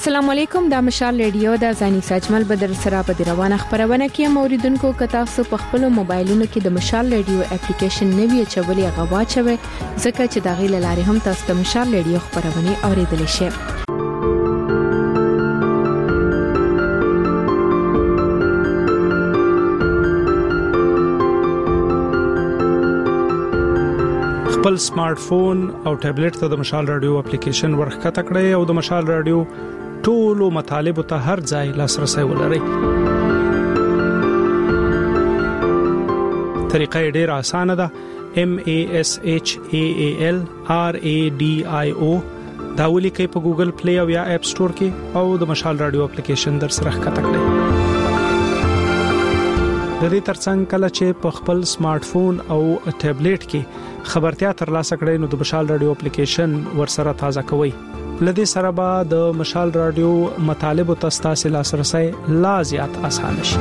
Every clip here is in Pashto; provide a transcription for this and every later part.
السلام علیکم، دا مشال ریډیو د زانی ساجمل بدر سره په روانه خبرونه کې موریدونکو کتا سو په خپل موبایلونو کې د مشال ریډیو اپلیکیشن نوی چولې غواچوي ځکه چې دا غیله لاري هم تاسو د مشال ریډیو خبرونه اوریدل شي. خپل سمارټ فون او ټابلیټ ته د مشال رادیو اپلیکیشن ورخته کړئ او د مشال رادیو ټولو مطالب ته هر ځای لاسرسي ولرئ. طریقه ډېره اسانه ده. MASHALRADIO دا ولیکئ په ګوګل پلی او یا اپ سٹور کې او د مشال رادیو اپلیکیشن در سره ښکته کړئ. د دې ترڅنګ کله چې په خپل سمارټ فون او ټابلیټ کې خبرتیا ترلاسه کړئ نو د مشال رادیو اپلیکیشن ورسره تازه کوئ. لدې سره به د مشال رادیو مطالب او تاسو لاسرسي لا زیات آسان شي.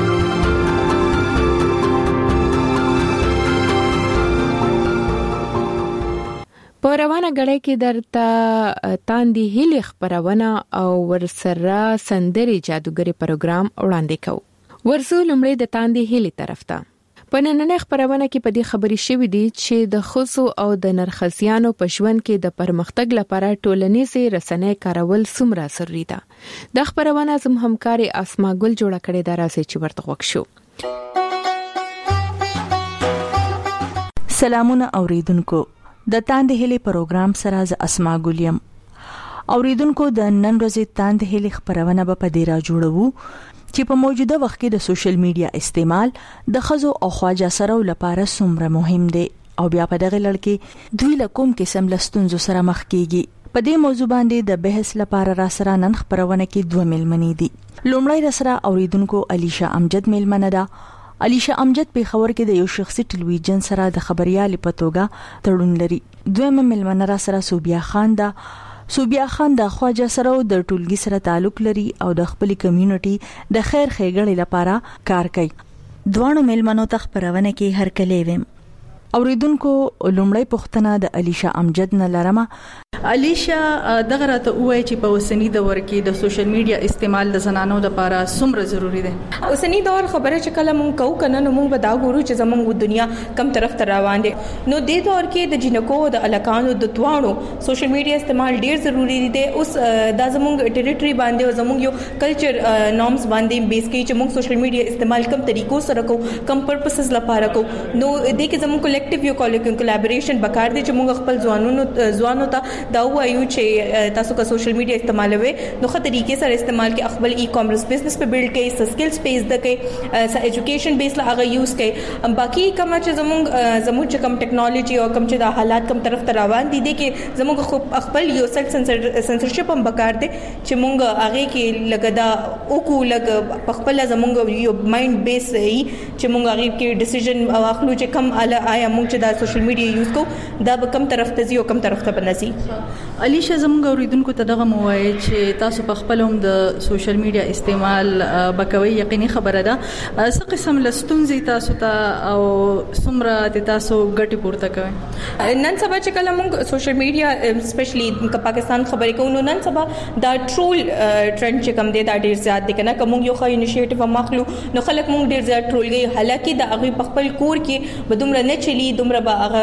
په روانه غړې کې درته تاندې هلي خبرونه او ورسره سندري جادوګري پروګرام وړاندې کوو. ورزو لمړی د تاندې هلي طرف ته په نننۍ خبرونه کې په دې خبرې شوې دي چې د خصو او د نرخصيانو په ژوند کې د پرمختګ لپاره ټولنیزې رسنۍ کارول څومره ضروري ده. د خبرونه زم همکاري اسما ګل جوړه کړې ده، راځي چې ورته وښیو. سلامونه اوریدونکو، د تاندې هلي پروګرام سره ز اسما ګلیم. اوریدونکو، د نن ورځې تاندې هلي خبرونه په دې را جوړو چې په موجوده وخت کې د سوشل میډیا استعمال د خزو او خواجه سره لپاره څومره مهم دی او بیا په دغه لړ کې دوی له کوم قسم لستونزو سره مخ کیږي. په دې موضوع باندې د بحث لپاره را سره نن خبرونه کې دوه ملمنې دي. لومړی را سره اوریدونکو علیشا امجد ملمنه ده. علیشا امجد په خبر کې د یو شخصي ټلویزیون سره د خبريالي په توګه تړون لري. دویمه ملمنه را سره صوبیا خان ده. صوبیا خان د خواجه سره د ټولګي سره تعلق لري او د خپل کمیونټي د خیر ښېګړې لپاره کار کوي. دوه ملمنو ته خبرونه کې هر کله ویم. اوریدونکو، لومړی پوښتنه د علیشا امجد نه لرمه. علیشا، دغه راته وایي چې په اوسنی دور کې د سوشل میډیا استعمال د زنانو لپاره څومره ضروری دی؟ اوسنی دور خبره چې کله مونږ کوو کنه نو مونږ به دا ګورو چې زموږ دنیا کم طرف ته روان دي. نو د دور کې د جنکو د الکانو د توانو سوشل میډیا استعمال ډیر ضروری دی. اوس دا زموږ ټریټوري باندې او زموږ یو کلچر نورمز باندې بیس کې چې مونږ سوشل میډیا استعمال کم طریقو سره کوو، کم پرپسز لپاره کوو. نو د کې زموږ کلیکټیو یو کولیبریشن بکار دي چې مونږ خپل ځوانو ته دا وایو چې تاسو کا سوشل میډیا استعمالوي نو ښه طریقې سره استعمال کې خپل ای کامرس بزنس په بیلډ کې سکلز پیس د کې ایجوکیشن بیس لا هغه یوز کې. باقي کوم چې زموږ کم ټیکنالوژي او کوم چې د حالات کم طرف ته روان دي د کې زموږ خپل یو سیلف سنسرشپ هم بکار دي چې مونږ هغه کې لګدا او کو لګ خپل زموږ یو مایند بیس ای چې مونږ هغه کې ډیسیژن واخلو چې کم آیا مونږ چې د سوشل میډیا یوز کو دا به کم طرف ته ځي او کم طرف ته بنسي. علیشا، زموږ اوریدونکو ته دغه موایي چې تاسو په خپل هم د سوشل میډیا استعمال بکوي، یقیني خبره ده. څه قسم لستونزې تاسو ته او څومره تاسو ګټي پورته کوي؟ نن سبا چې کله موږ سوشل میډیا اسپیشلی د پاکستان خبرې کوو نو نن سبا دا ټرول ټرند چې کم دی دا ډیر زیات دی کنه. کوم یو ښه انیشیټیو ماخلو نو خلک موږ ډیر زیات ټرول کوي، حالکه د هغه په خپل کور کې بدومره نه چلی دومره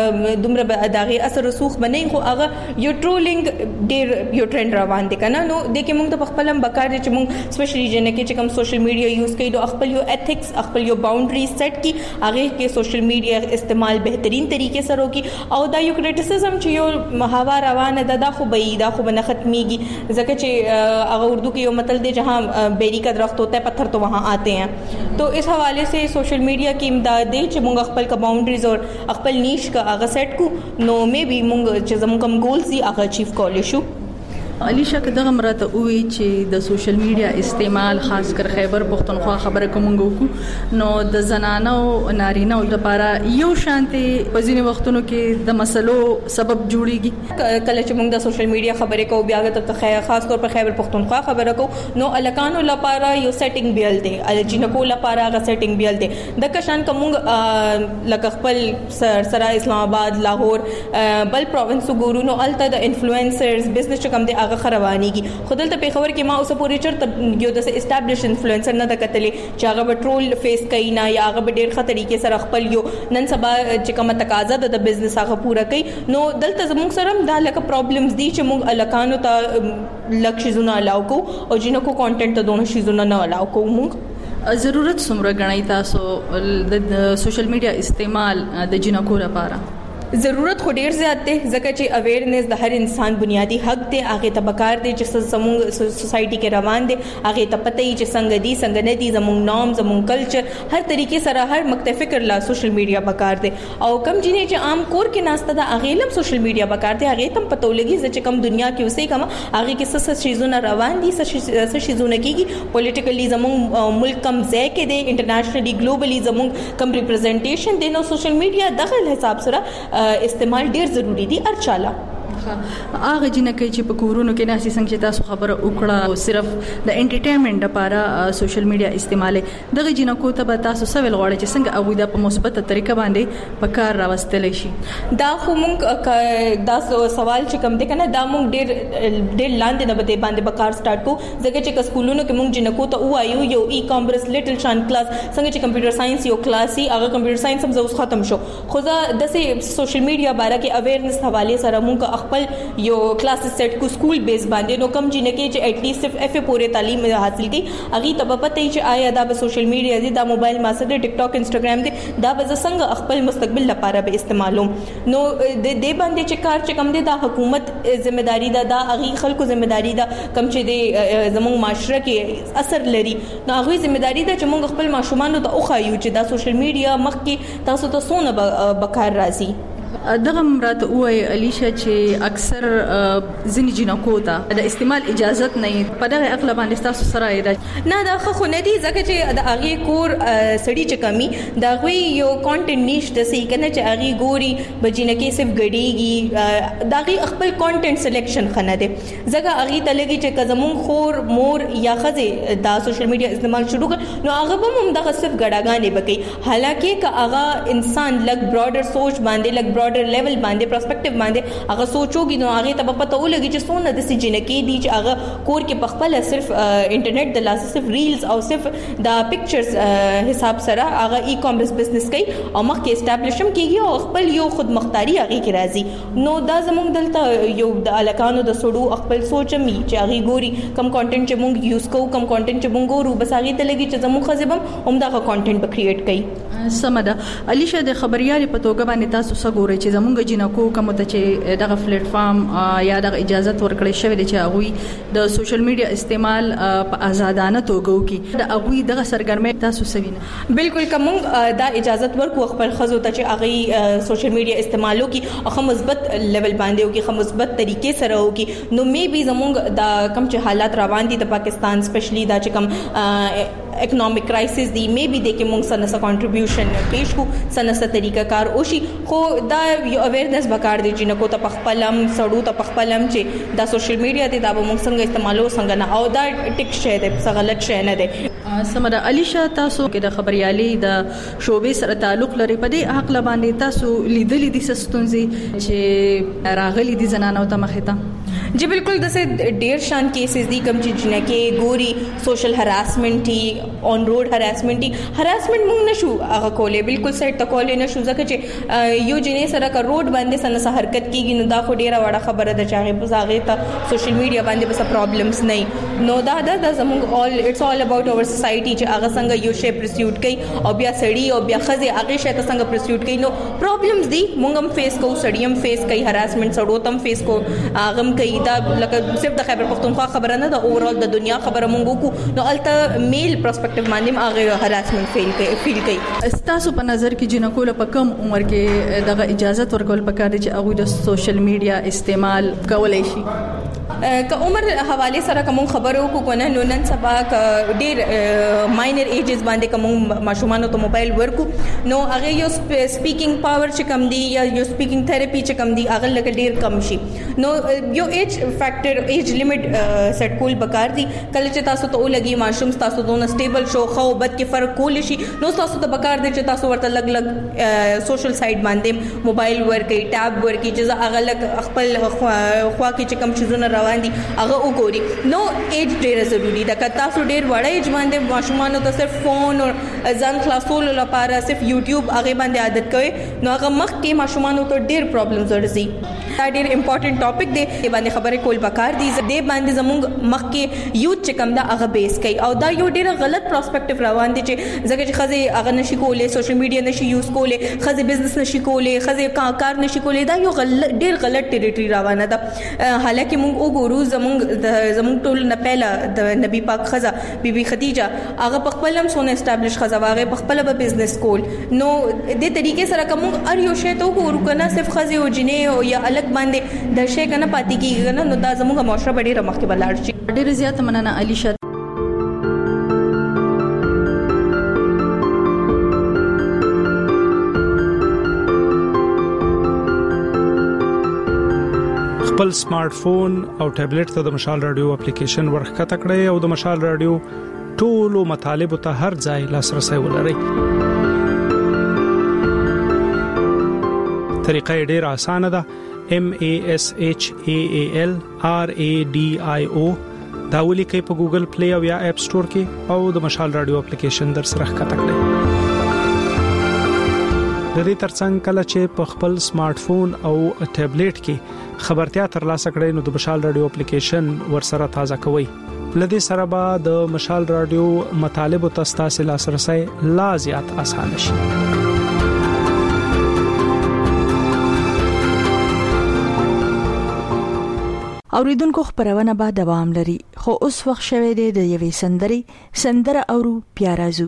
به دغه اثر رسوخ بنئ خو هغه یو ټرولینګ ډیر یو ټرند روان دي کنه. نو د کې موږ ته خپل هم بکار دي چې موږ سپیشلی جنې کې چې کوم سوشل میډیا یوز کوي نو خپل یو ایتھکس خپل یو باونډری سیټ کی هغه کې سوشل میډیا استعمال بهترین طریقې سره وکي. او دا یو کریټیسزم چې یو محاوره روانه ده دا خو به نه ختميږي ځکه چې هغه اردو کې یو متل دی جہاں بیری کا درخت ہوتا ہے پتھر تو وہاں آتے ہیں. تو اس حوالے سے سوشل میڈیا کی امداد دی چې موږ خپل کا باونډریز او خپل نیش کا هغه سیټ کو نو مې به موږ چې زموږ کوم ګولز دي هغه اچیو کولای شو. علیشا، که دغه مرته وی چې د سوشل میډیا استعمال خاص کر خیبر پختونخوا خبره کومګو کو نو د زنانو نارینه لپاره یو شانتي په ځینې وختونو کې د مسلو سبب جوړيږي. کله چې موږ د سوشل میډیا خبرې کوو بیا ته خاص طور په خیبر پختونخوا خبره کوو نو الکانو لپاره یو سیټینګ بیل دی، الجینکو لپاره هغه سیټینګ بیل دی. د کشان کوم لکه خپل سره اسلام آباد لاهور بل پروینس ګورو نو الته د انفلوئنسرز بزنس کم دی هغه خروانيږي. خودل ته په خبر کې ما اوس پورې چرته یو د اسټابلیش انفلوئنسر نه د کتلې چې هغه ټرول فیس کوي نه یا هغه ډېر خطرې کې سره خپل یو نن سبا چې کومه تقاضا د بزنس هغه پوره کوي. نو دلته زموږ سره دا لکه پرابلمز دي چې موږ الکانو ته لکه شیزونه الاو کو او جنکو کانټینټ ته دونه شیزونه نه الاو کو. موږ ضرورت څومره غنئ تاسو د سوشل میډیا استعمال د جنکو لپاره؟ ضرورت خو ډیر زیات دی ځکه چې اویرنس د هر انسان بنیادی حق دی. هغه ته پکار دی چې زموږ سوسایټي کې روان دي هغه ته پته ای چې څنګه دي څنګه نه دي زموږ نام زموږ کلچر هر طریقې سره هر مکتب فکر لا سوشل میډیا پکار دی. او کم جنې چې عام کور کې ناشته د هغه لم سوشل میډیا پکار دی هغه تم پته ولګي چې کم دنیا کې اوسې کم هغه کې څه شیزونه روان دي څه شیزونه کیږي پولیټیکلی زموږ ملک کم ځای کې دی انټرنیشنلی ګلوبلی زموږ کم ریپرزنټیشن دی. نو سوشل میډیا دغه حساب سره استعمال ډیر ضروری دی هر چاله. هغه جنکه چې په کورونو کې ناسي څنګه چې تاسو خبره وکړه او صرف د انټرټینمنت لپاره سوشل میډیا استعمال دغه جنکو ته به تاسو سوال غواړئ چې څنګه هغه د په مثبت طریقه باندې په کار راوستل شي. دا خو مونږ دا سوال چې کوم دی کنه دا مونږ ډیر لاندې نه بده باندې په کار سٹارټ کو ځکه چې سکولونو کې مونږ جنکو ته وایو یو ای کامرس لټل شان کلاس څنګه چې کمپیوټر ساينس یو کلاس هغه کمپیوټر ساينس هم زوس ختم شو. خو دا د سوشل میډیا باره کې اویرنس حواله سره مونږ خپل یو کلاس سیټ کو سکول بیس باندې نو کم جنکه چې اټ لیست اف ای پورې تعلیم حاصل کړي هغه ته پته چې آیا دا په سوشل میډیا دی دا موبایل ماسه دی ټیک ټاک انستګرام دی دا به څنګه خپل مستقبل لپاره به استعمالوم. نو د دې باندې چې کار چې کم دی دا حکومت ذمہداري ده دا هغه خلکو ذمہداري ده کم چې دی زموږ معاشره کې اثر لري نو هغه ذمہداري ده چې موږ خپل ماشومان ته اوخایو چې دا سوشل میډیا مخکې تاسو ته سونه بکار راځي. دغه مراد وای الیشا چې اکثر ځینې جنکو ته د استعمال اجازه نه په دغه اقل باندې تاسو سره نه دا خو نه دي ځکه چې د هغه کور سړی چې کمی دا غوي یو کانټینټ نشته سي کنه چې هغه ګوري بجینکه صرف غړيږي دا غي خپل کانټینټ سلیکشن خنه دي ځکه هغه ته لګي چې کزمون خور مور یا خزه دا سوشل میډیا استعمال شروع کړ نو هغه هم دغه صرف غړاګانې بکی حالکه که هغه انسان لګ براډر سوچ باندې لګ براډر لیول باندې پرسپیکټیو باندې هغه سوچوږي نو هغه ته پته ولګي چې څونه د سجنکې دي چې هغه کور کې پخپل صرف انټرنیټ د لاس صرف ریلز او صرف د پکچرز حساب سره هغه ای کامرس بزنس کوي او مخکې اسټابلیشم کیږي او خپل یو خود مختاری هغه کې راځي. نو دا زموږ دلته یو د الکانو د سړو خپل سوچمي چې هغه ګوري کم کانټینټ چې موږ یوز کوو کم کانټینټ چې موږ ګورو بس هغه ته لګي چې زموږ خزبم هم دا کانټینټ به کریټ کوي. سمدا الیشا د خبريالي په توګه باندې تاسو څه ګورئ چې زمونږ جنکو کوم ته چې دغه پلیټ فارم یا دغه اجازه ورکړې شوې چې هغه د سوشل میډیا استعمال په آزادانه توګه وکړي د هغه دغه سرګرمۍ تاسو سوینه بالکل کوم دا اجازه ورکو خپل خزو ته چې هغه سوشل میډیا استعمالو کې هغه مثبت لیول باندې او کې مثبت طریقې سره وکړي نو می بي زمونږ دا کم چې حالات روان دي د پاکستان سپیشلی دا چې کم اکنامک کرایسس دی می بي د کې موږ سره سره کنټریبیوشن پیش کو سره سره طریقہ کار اوشي خو دا یو اویرنس وکړ دي چې نکو ته پخپلم سړو ته پخپلم چې دا سوشل میډیا دی دا موږ څنګه استعمالو څنګه نه او دا ټیک شی دی څه غلط شی نه دی. سمدا الیشا تاسو کې د خبريالي د شوبې سره تعلق لري په دې حق باندې تاسو لیدلې دي سستونځي چې راغلي دي زنانو ته مخه ته جی بالکل دسه ډیر شان کیسز دي کم چې جنکه ګوري سوشل هراسمنٹ ټي اون روډ هراسمنٹ ټي هراسمنٹ موږ نشو هغه کولې بالکل سیټ ته کولې نشو ځکه چې یو جنې سره کا روډ باندې سنه حرکت کیږي نو دا خو ډیره وړه خبره ده چې هغه بزاغه ته سوشل میډیا باندې بس پرابلمز نه نو دا زموږ all it's all about our society چې هغه څنګه یو شی پرسیوټ کوي او بیا سړی او بیا خزه هغه شی ته څنګه پرسیوټ کوي نو پرابلمز دي موږ هم فیس کوو سړی هم فیس کوي هراسمنٹ سړو تم فیس کو هغه هم کوي دا لکه صرف د خیبر پختونخوا خبره نه د اوورال د دنیا خبره مونږ کو نو الته میل پرسپیکټیو باندې هغه هراسمنٹ فیل کوي. تاسو په نظر کې جنکو له کم عمر کې دغه اجازه ورکول پکار دي چې هغه د سوشل میډیا استعمال کولای شي که عمر حواله سره کوم خبرو کو کنه نو نن سبا ډیر ماینر ایجز باندې کوم ماشومان ته موبایل ورکو نو هغه یو سپیکینګ پاور چې کم دی یا یو سپیکینګ تھراپي چې کم دی هغه لکه ډیر کم شي نو یو ایج فیکٹر ایج لیمټ سیټ کول بکار دي کله چې تاسو ته ولګي ماشوم تاسو دونه سټیبل شو خو بد کې فرق کول شي نو تاسو ته بکار دي چې تاسو ورته لګ سوشل سایت باندې موبایل ورکي ټاب ورکي چې هغه لګ خپل خوا کې چې کم شي زونه روان دي هغه وګوري. نو ایج ډیره ضروری ده. که تاسو ډیر وړه ایج باندې ماشومان ته صرف فون او ځان خلاصولو لپاره صرف یوټیوب هغه باندې عادت کوي نو هغه مخکې ماشومان ته ډیر پرابلمز ورځي. دا ډیر امپورټنٹ ټاپک دی باندې خبرې کول پکار دي. دې باندې زموږ مخکې یوت چې کوم دا هغه بیس کوي او دا یو ډیر غلط پرسپیکټیو روان دي چې ځکه چې خزه هغه نشي کولای سوشل میډیا نشي یوز کولای خزه بزنس نشي کولای خزه کار نشي کولای. دا یو ډیر غلط ټریټری روانه ده. حالکه موږ وګورو زموږ ټول نه پهله د نبی پاک خزه بیبي خدیجه هغه په خپل هم سونه اسټابلیش خزه واغه په خپل به بزنس کول. نو دې طریقې سره کوم ار یو شی ته وګورو کنه صرف خزه او جنې او یا الګ باندې د شی کنه پاتې کیږي نو دا زموږه معاشره ډیره مخکې بلاړ شي. ډیره زیاته مننه علیشا. خپل سمارټ فون او ټابلیټ ته د مشال رادیو اپلیکیشن ورخکته کړئ او د مشال رادیو ټولو مطالب ته هر ځای لاسرسي ولرئ. طریقه ډیره اسانه ده. MASHAAL RADIO دا ولیکئ په ګوګل پلی او یا اپ سٹور کې او د مشال رادیو اپلیکیشن در سره ښکته کړئ. د دې ترڅنګ کله چې په خپل سمارټ فون او ټابلیټ کې خبرتیا ترلاسه کړئ نو د مشال رادیو اپلیکیشن ورسره تازه کوئ. لدې سره به د مشال رادیو مطالب او تاسو لاسرسي لا زیات اسانه شي. اوریدونکو خبرونه به دوام لري خو اوس وخت شوه دی د یوې سندره اورو پیارازو.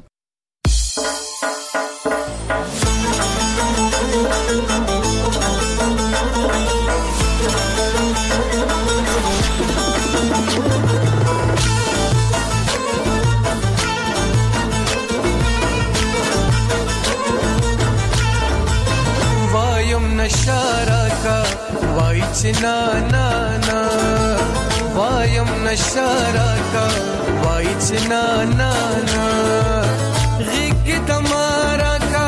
وایم نشارکا وای چنا نا نا وایم نشارکا وای چنا نا نا غیق تمہارا کا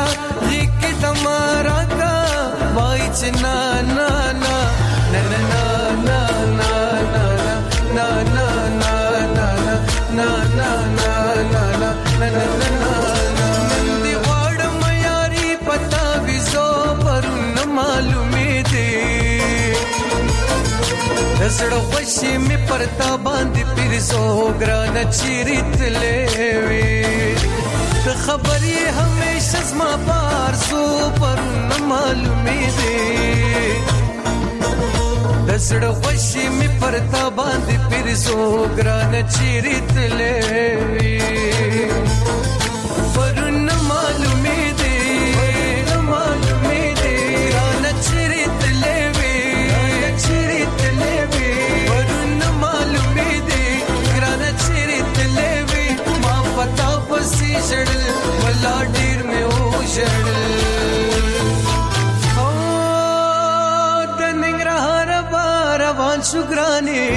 وای چنا نا نا نا نا نا نا نا نا نا نا نندی غړم یاري پتا وزو پر معلومه دي زړه خوشي می پرتا باندې پیرزو ګران چیرت لوي ته خبري همیشه زما پارزو پر معلومه دي زړه خوشي می پرتا باندې پیرزو ګران چیرت لوي پر معلومه دي جړل ولا ډیر مې او جړل او د ننګرهار روان شو ګراني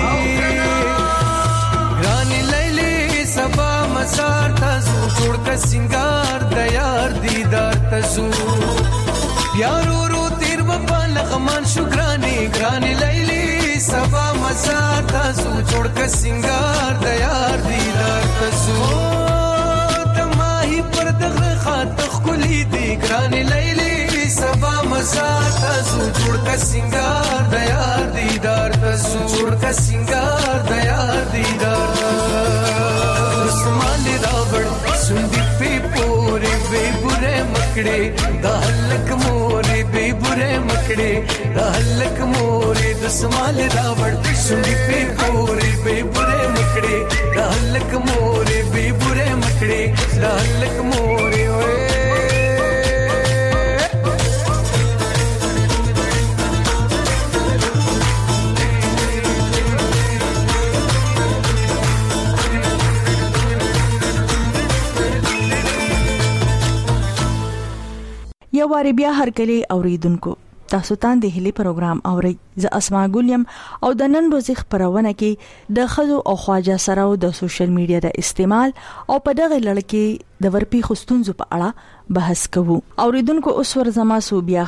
لیلی سبا مزار تاسو جوړ کا سنگار د یار دیدار تاسو یارو رو تیر په لغمان شو ګراني لیلی سبا مزار تاسو جوړ کا سنگار د یار دیدار تاسو پر دغه خاطر خولي دي ګراني لیلی سبا مزار تاسو جوړ کا سنگار د یار دیدار تاسو جوړ کا سنگار د یار دیدار اسمان راوړ سندي په پورې به بره مکړې د هلک مورې به بره مکړې د هلک مورې د اسمان راوړ سندي په پورې به بره مکړې د هلک مورې به بره مکړې د هلک مورې وې یو واری بیا هر کلی اوریدونکو تاسو تاندې هلي پروګرام اورئ. زه اسماء ګلیم او د نن ورځې خبرونه کې د خزو او خواجه سره د سوشل میډیا د استعمال او په دغه لړ کې د ورپی خستونزو په اړه بحث کوو. اوریدونکو اوس ورزما صوبیا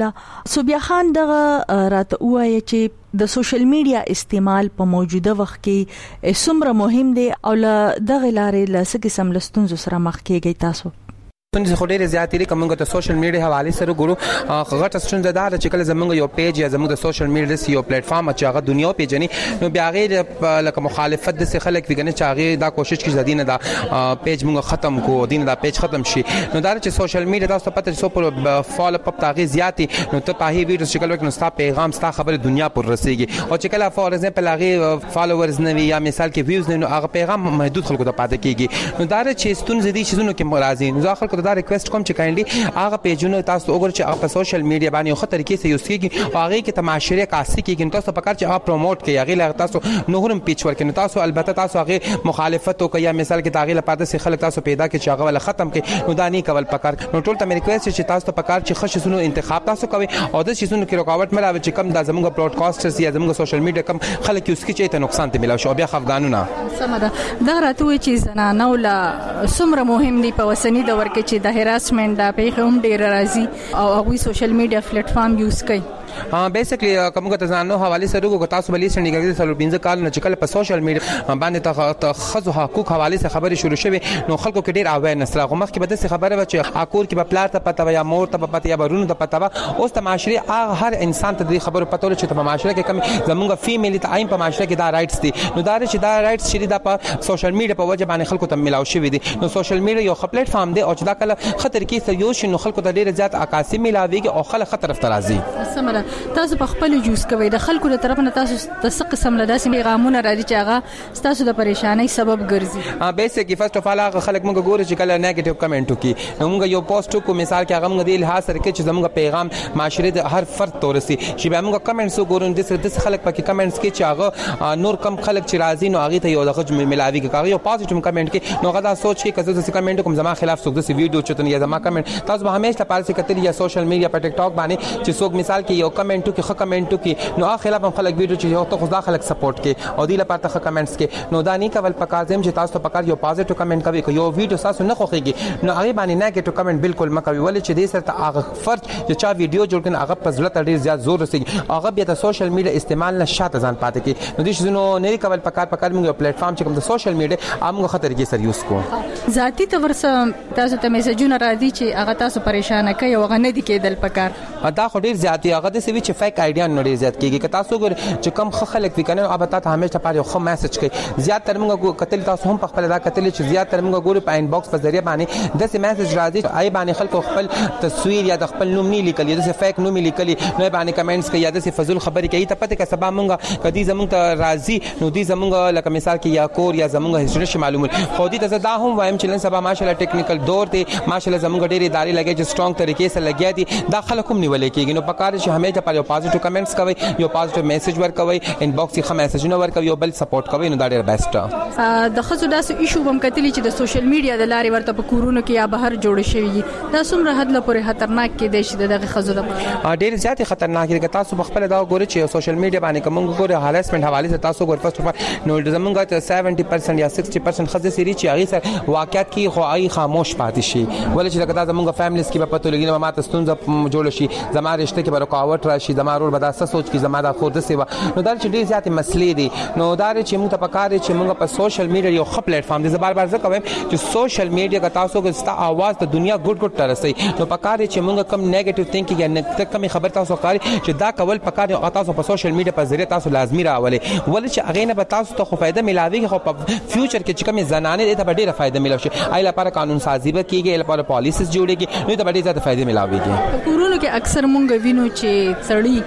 خان دغه راته وایي چې د سوشل میډیا استعمال په موجوده وخت کې څومره مهم دی او دغه لارې لسکه سم لستونزو سره مخ کېږي. تاسو څنګه خو ډېر زیاتې لري کومه د سوشل میډیا حواله سره ګورو غټه ستونزه ده چې کله زمونږ یو پیج یا زمونږ د سوشل میډیا یو پلیټ فارم چې هغه دنیا پیژني نو بیا غیر لکه مخالفت د خلک وګڼي چې هغه دا کوشش کوي ځدینه دا پیج موږ ختم کو دین دا پیج ختم شي نو دا چې سوشل میډیا تاسو پته سو پر فالو اپ تاغي زیاتې نو ته په هی ویډیو شکل وکړو ستا پیغام ستا خبره دنیا پر رسیږي او چې کله فار ایگزامپل هغه فالوورز نه وي یا مثال کې ویوز نه نو هغه پیغام محدود خلکو ته پاتې کیږي نو دا چې ستونزې دي چې زونو کې مرাজি نو خلکو ته دا ریکوست کوم چې هغه پیجونه تاسو وګورئ چې هغه په سوشل میډیا باندې یو خطر کې سې یوز کیږي او هغه کې تماشره کاسي کیږي تاسو په کار چې هغه پروموټ کوي هغه لغه تاسو نورم پیچ ورکړي تاسو البته تاسو هغه مخالفت او یا مثال کې تاغي لپاره سي خلک تاسو پیدا کې چې هغه ول ختم کړي نو دا نه کول پکار نو ټول ته مې ریکوست چې تاسو په کار چې خشونو انتخاب تاسو کوي او د شیزونو کې رکاوټ ملاوي چې کم د زموږ براډکاسټرز یا زموږ سوشل میډیا کم خلک یوز کوي چې ته نقصان ته ملاوي شو بیا افغانونه سمده دا راته چې زنانه ولا څومره مهم دي په وسنی دور کې چې د هراسمنت د پیغام ډیر راځي او هغه سوشل میډیا پلیټ فارم یوز کوي. بیسیکلی کومه ته ځانو حواله سره وګورئ تاسو بلې سړي کې سلو 15 کال نه چکل په سوشل میډیا باندې ته خزو حقوق حواله سره خبرې شروع شوه نو خلکو کې ډیر اویرنس راغو مخکې به د خبره و چې اکور کې په پلار ته پته یا مور ته پته یا برونو ته پته اوس ته معاشري هر انسان ته د خبرو پته ول چې په معاشره کې کم زمونږ فیمیل ته ایم په معاشره کې دا رائټس دي نو دا چې دا رائټس چې دا په سوشل میډیا په وجه باندې خلکو ته ملاو شوی دي نو سوشل میډیا یو پلیټ فارم دی او چې دا کله خطر کې سره یو شنو خلکو ته ډیر زیات عکاسي ملاويږي او خلک خطر افترازي سمره تاسو په خپل جوز کوي د خلکو له طرف نه تاسو د څه قسم له داسې پیغامونه راځي چې هغه تاسو د پریشانی سبب ګرځي. بیسیکلی فرست اف آل خلک موږ ګورو چې کله نیگیټیو کمنټ وکي موږ یو پوسټ کو مثال کې هغه موږ د لحاظ سره کې چې زموږ پیغام معاشره د هر فرد تورسي چې به موږ کمنټس وګورو د خلک پکې کمنټس کې چې هغه نور کم خلک چې راځي نو هغه ته یو دغه ملاوي کې یو پازیټیو کمنټ کې نو هغه دا سوچ کې کزه د کمنټ کوم زما خلاف څوک د ویډیو چتن یا زما کمنټ تاسو به همیشه پالسي کتل یا سوشل میډیا په ټیک ټاک باندې چې څوک مثال کې یو کمنټ کې خو کمنټ کې نو خلاف هم خلک ویډیو چې یو ته خو خلک سپورټ کې او دی لپاره ته کمنټس کې نو دا نه کول پکار زم چې تاسو په کار یو پازیټیو کمنټ کوي یو ویډیو تاسو نه خوخيږي نو هغه باندې نیگیټیو کمنټ بالکل مکوي ولې چې دې سره هغه فرد چې چا ویډیو جوړ کړي هغه په ځل ډیر زیات زور رسېږي هغه بیا د سوشل میډیا استعمال نه شاته ځان پاتې کی نو دې شنو نه کول پکار موږ یو پلیټ فارم چې کوم د سوشل میډیا موږ خطر کې سر یوز کوو ذاتی تور تاسو ته میسجونه راځي چې هغه تاسو پریشان کوي او هغه نه دي کېدل پکار دا خو ډیر زیات هغه د سوي چې فیک آیډیا نه ډیر زیات کیږي که تاسو ګور چې کم خلک وکنه او تاسو همیشه په یو خو میسج کوي زیات تر موږ کتل تاسو هم په خپل دا کتل چې زیات تر موږ ګور په ان باکس په ذریعہ باندې د سه میسج راځي آی باندې خلکو خپل تصویر یا د خپل نوم نه لیکل یا د فیک نوم لیکل نو باندې کمنټس کوي یا د فزول خبرې کوي ته پته که سبا موږ کدي زموږ ته راځي نو دي زموږ لکه مثال کې یا کور یا زموږ هیستوري معلومات خو دي ته دا هم وایم چې سبا ماشاءالله ټیکنیکل دور دی ماشاءالله زموږ ډېری ادارې لګي چې سترونګ طریقې سره لګیا دي دا خلک هم نیول کېږي نو پکاره چې همیشه په یو پازیټیو کمنټس کوي یو پازیټیو میسج ورکوي ان باکس کې میسجونه ورکوي یو بل سپورټ کوي نو دا ډېر بیسټ د خصو داس ایشو بم کتلی چې د سوشل میډیا د لارې ورته په کورونو کې یا بهر جوړ شوی دا څومره حد لپاره خطرناک کې دی چې دغه خصو د ډېر زیات خطرناک دی که تاسو خپل دا ګورئ چې سوشل میډیا باندې کوم ګورئ هراسمنت حواله سره تاسو ګور فرست نو زمونږ ته 70% یا 60% خزه سری چې هغه سره واقعیت کې خو آی خاموش پاتې شي ولې چې دا زمونږ فیملیز کې په پته لګینه ما ته ستونزه جوړ شي زما رشته کې به رکاوټ راشي زما رول به دا سوچ کې زما دا خود سیوا نو دا چې ډېر زیات مسلې دي نو دا چې موږ ته پکاره چې موږ په سوشل میډیا یو خپل پلیټ فارم دي زبر بار ځکه وایم چې سوشل میډیا کا تاسو کې ستا आवाज د دنیا ګډ ګډ ترسي نو پکاره چې موږ کم نیگیټیو تھینکینګ یا کم خبر تاسو کوي چې دا کول پکاره او تاسو په سوشل میډیا په ذریعہ تاسو لازمي راولي ولې چې هغه نه به تاسو ته خو فائدہ ملاوي خو په فیوچر کې چې کوم زنانه ته ډېر فائدہ ملوي شي آی لپاره قانون سازي به کیږي لپاره پالیسز جوړيږي نو ته ډېر زیات فائدہ ملاويږي کورونو کې اکثر مونږ وینو چې سړی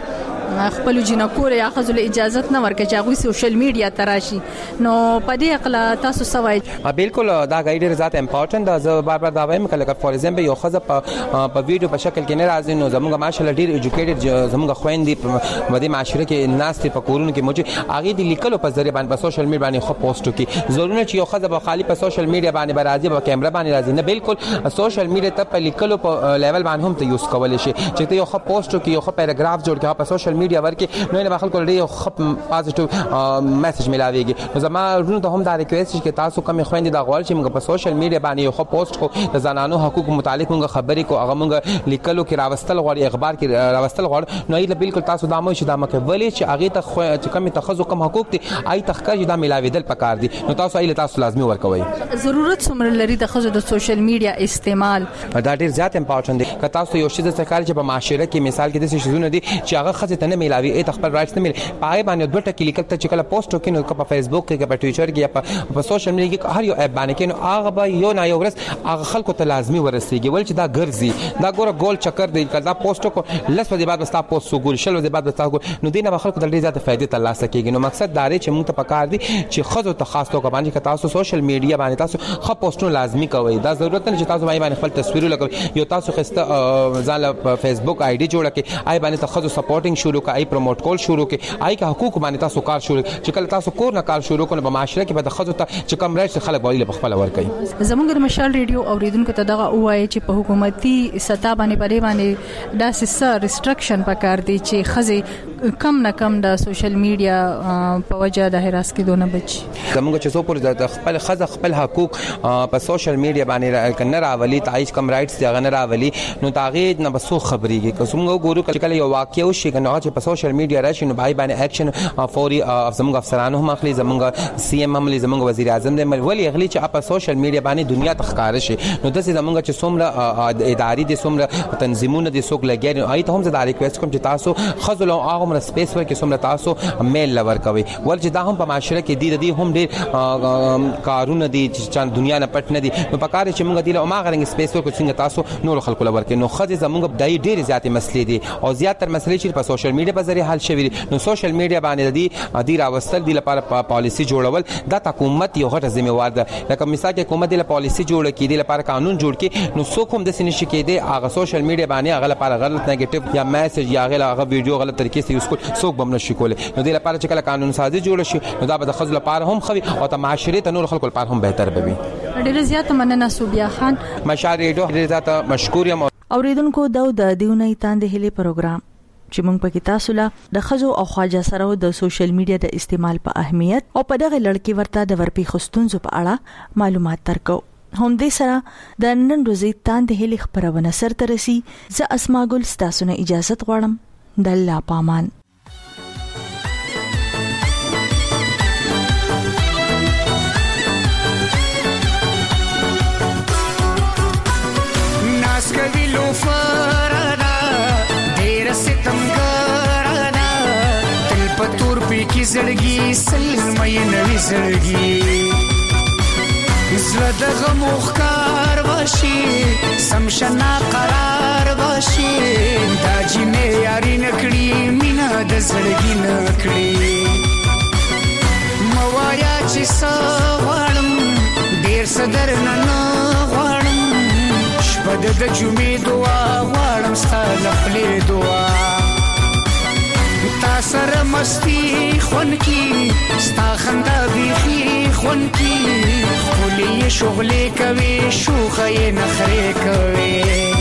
خپل جنکو یا خزل اجازه نه ورکړي چې هغه سوشل میډیا تراشي نو په دې اقلا تاسو سوای بالکل دا غایډ ذات امپورټنت دا زه بار دا وایم کله فور ایگزامپل یو خزه په ویډیو په شکل کې نه راځي نو زموږ ماشاءالله ډیر ایجوکیټډ زموږ خويندې په مدي معاشره کې ناس ته په کورونو کې موجود هغه د لیکلو په ذریعہ باندې په سوشل میډیا باندې خو پوسټ کوي ضروري نه چې یو خزه په خالی په سوشل میډیا باندې راځي په کیمرا باندې راځي نه بالکل سوشل میډیا ته په لیکلو په لیول باندې هم ته یوز کولای شي چې ته یو خو پوسټ کوي یو خو پیراګراف جوړ کړه په سوشل میډیا ورکې نو نه خلکو لري یو خو پازیټیو میسج ملاويږي نو زما ورونو ته هم دا ریکوست چې تاسو کوم خويندې دا غواړي چې موږ په سوشل میډیا باندې یو خو پوسټ کو د زنانو حقوق متعلق موږ خبرې کو هغه موږ لیکلو کې راوستل غواړي اخبار کې راوستل غواړي نو ایله بالکل تاسو دا مو چې دا مکه ولی چې هغه ته چې کوم تخصص کوم حقوق دي آی تخکر دا ملاویدل پکار دي نو تاسو ایله تاسو لازمي ورکوي ضرورت څومره لري د خزو د سوشل میډیا استعمال دا ډیر زیات امپورټنت دی که تاسو یو شی د سرکاري چې په معاشره کې مثال کې د څه شیزونه دي چې هغه خزه ته نه ملاوي ای خپل رائټس نه ملي پای باندې دوه ټکی لیکل ته چې کله پوسټ وکړي نو په فیسبوک کې په ټوئیټر کې یا په سوشل میډیا کې هر یو اپ باندې کې نو هغه به یو نه یو ورځ هغه خلکو ته لازمي ورسیږي ول چې دا ګرځي دا ګوره ګول چکر دی کله پوسټ کو لس په دې بعد بس پوسټ وګول شل د بعد بس نو دینه به خلکو ته ډیر زیات فائدې ترلاسه کیږي نو مقصد دا دی چې موږ ته پکار دي چې خزو ته خاص توګه باندې که تاسو سوشل میډیا باندې تاسو خو پوسټونه لازمي کوئ دا ضرورت نه چې تاسو باندې خپل تصویر لګوي یو تاسو خسته ځاله په فیسبوک آی ډی جوړه کې آی باندې تاسو سپورټینګ شروع کړئ آی پروموټ کول شروع کړئ آی که حقوق باندې تاسو کار شروع چې کله تاسو کور نه کار شروع کړئ په معاشره کې به خزو ته چې کم رایټ خلک وایي په خپل ورکړي زموږ د مشال ریډیو اوریدونکو ته دغه وایي چې په حکومتي سطح باندې دا سیسه ریسټریکشن پکار دي چې خزي کم نه کم د سوشل میډیا په وجه د هراس کې دونه بچي زموږ چې څو پر د خپل خزه خپل حقوق په سوشل میډیا باندې کنه راولي تایج کم رائټس دی غنه راولي نو تاغید نه بسو خبريږي که څنګه ګورو کله یو واقعي وشي کنه چې په سوشل میډیا راشي نو بای باندې اکشن فوري زموږ افسرانو هم اخلي زموږ سی ام هم زموږ وزیر اعظم د ولی اخلي چې په سوشل میډیا باندې دنیا تخکار شي نو د زموږ چې څومره اداري دي څومره تنظیمونه دي څوک لګي آی ته هم زه دا ریکوست کوم چې تاسو خزل او هغه مر سپیس ورکې څومره تاسو میل لور کوي ول چې دا هم په معاشره کې دي هم ډیر کارونه دي چې دنیا نه پټ نه دي نو په کار چې موږ دی له ما غرنګ سپیس ورکو څنګه تاسو نور خلکو لور کې نو خزه زموږ دای ډیر زیات مسلې دي او زیاتره مسلې چې په سوشل میډیا په ذریعہ حل شوي نو سوشل میډیا باندې دی راوستل دی لپاره پالیسی جوړول د حکومت یو غټه ذمہ وار ده لکه مثال کې حکومت دی پالیسی جوړ کړي دی لپاره قانون جوړ کړي نو څوک هم د سینې شي کې دی هغه سوشل میډیا باندې هغه لپاره غلط نیگیټیو یا میسج یا هغه ویډیو غلط طریقې سره یوز کول څوک بم نشي کولای نو دی لپاره چې کله قانون سازي جوړ شي نو دا به د خزل لپاره هم خوي او د معاشره ته نور خلکو لپاره هم بهتر بوي ډیر زیات مننه صوبیا خان مشال ریډیو ډیر زیات مشکور یم اوریدونکو د دیونه تاندې هلي پروګرام چې موږ پکې تاسو له د خزو او خواجه سره د سوشل میډیا د استعمال په اهمیت او په دغه لړکی ورته د ورپی خستونزو په اړه معلومات ترکو هم دې سره د نن ورځې تاندې هلي خبرونه سره رسي ز اسماء ګل ستاسو نه اجازه غواړم د الله پامان کوي لو فردا ډیر ستم ګرانا تل پتور پی کی زړګي سلمې نوې زړګي زړه د غموخکار وشي سمشنا قرار وشي دا جنې یاري نکړي مینا د زړګي نکړي موایا چې سوالم ډیر صدر نه بد د جمعې دعا غواړم ستاسو خپل دعا تا سره مستی خون کی ستا خندا بيخي خون کی خولي شغلې کوي شوخه نخري کوي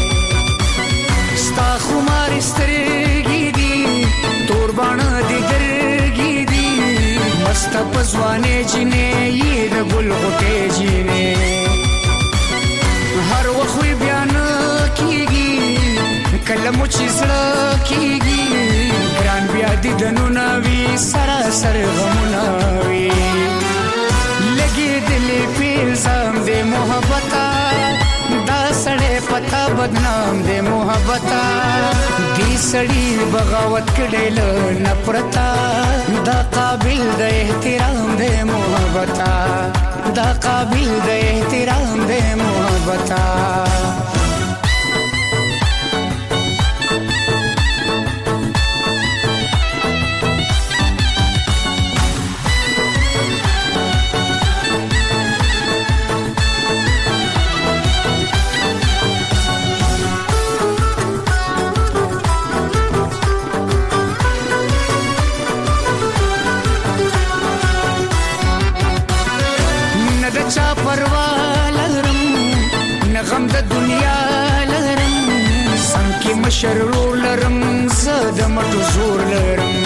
ستا خمار سترګې دي توربان دي درګې دي مست پزوانه جنې یې د ګل غټې جنې هر وخت بیان کیږي کله مو چې زړه کیږي ګران بیا دې دنو ناوي سراسر غمونه وي لګي دلې په الزام دې محبت دا سړې پتا بدنام دې محبت دې سړې بغاوت کړي له نفرت دا قابل د احترام دې محبت دا قابل د احترام دې محبت مشر لرم زه د مټو زور لرم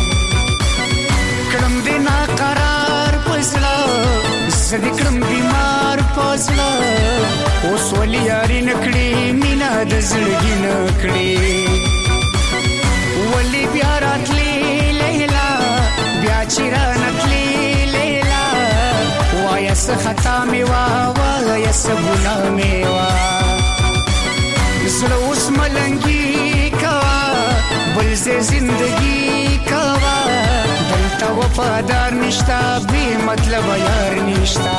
کړم دې ناقرار پسلا زه دې کړم بیمار پسلا اوس ولې یاري نکړې مینا د زړګي نکړې ولې بیا راتلې لیلا بیا چې رانتلې لیلا وایا څه خطا مې وا وایا څه ګناه مې وا زړه اوس ملنګي کوا بل زه زندگی کوا دلته وفادار نشتا بی مطلب یار نشتا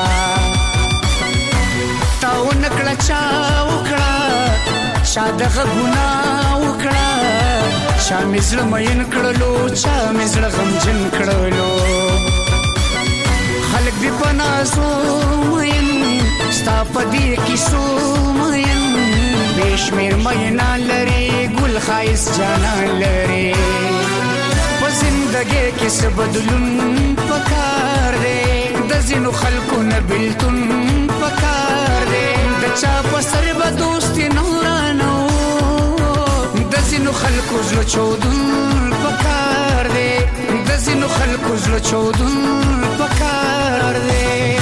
تاو نکړه چا وکړه چا دغه ګناه وکړه چا مې زړه مین کړلو چا مې زړه غمجن کړلو خلک دې په نازو مین ستا په دې کیسو مین بشمیر مینا لري ګل خایس جانان لري په زندګۍ کې څه بدلون پکار دی د ځینو خلکو نه بیلتون پکار دی د چا په سر به دوستي نورانو د ځینو خلکو زړه چودون پکار دی د ځینو خلکو زړه چودون پکار دی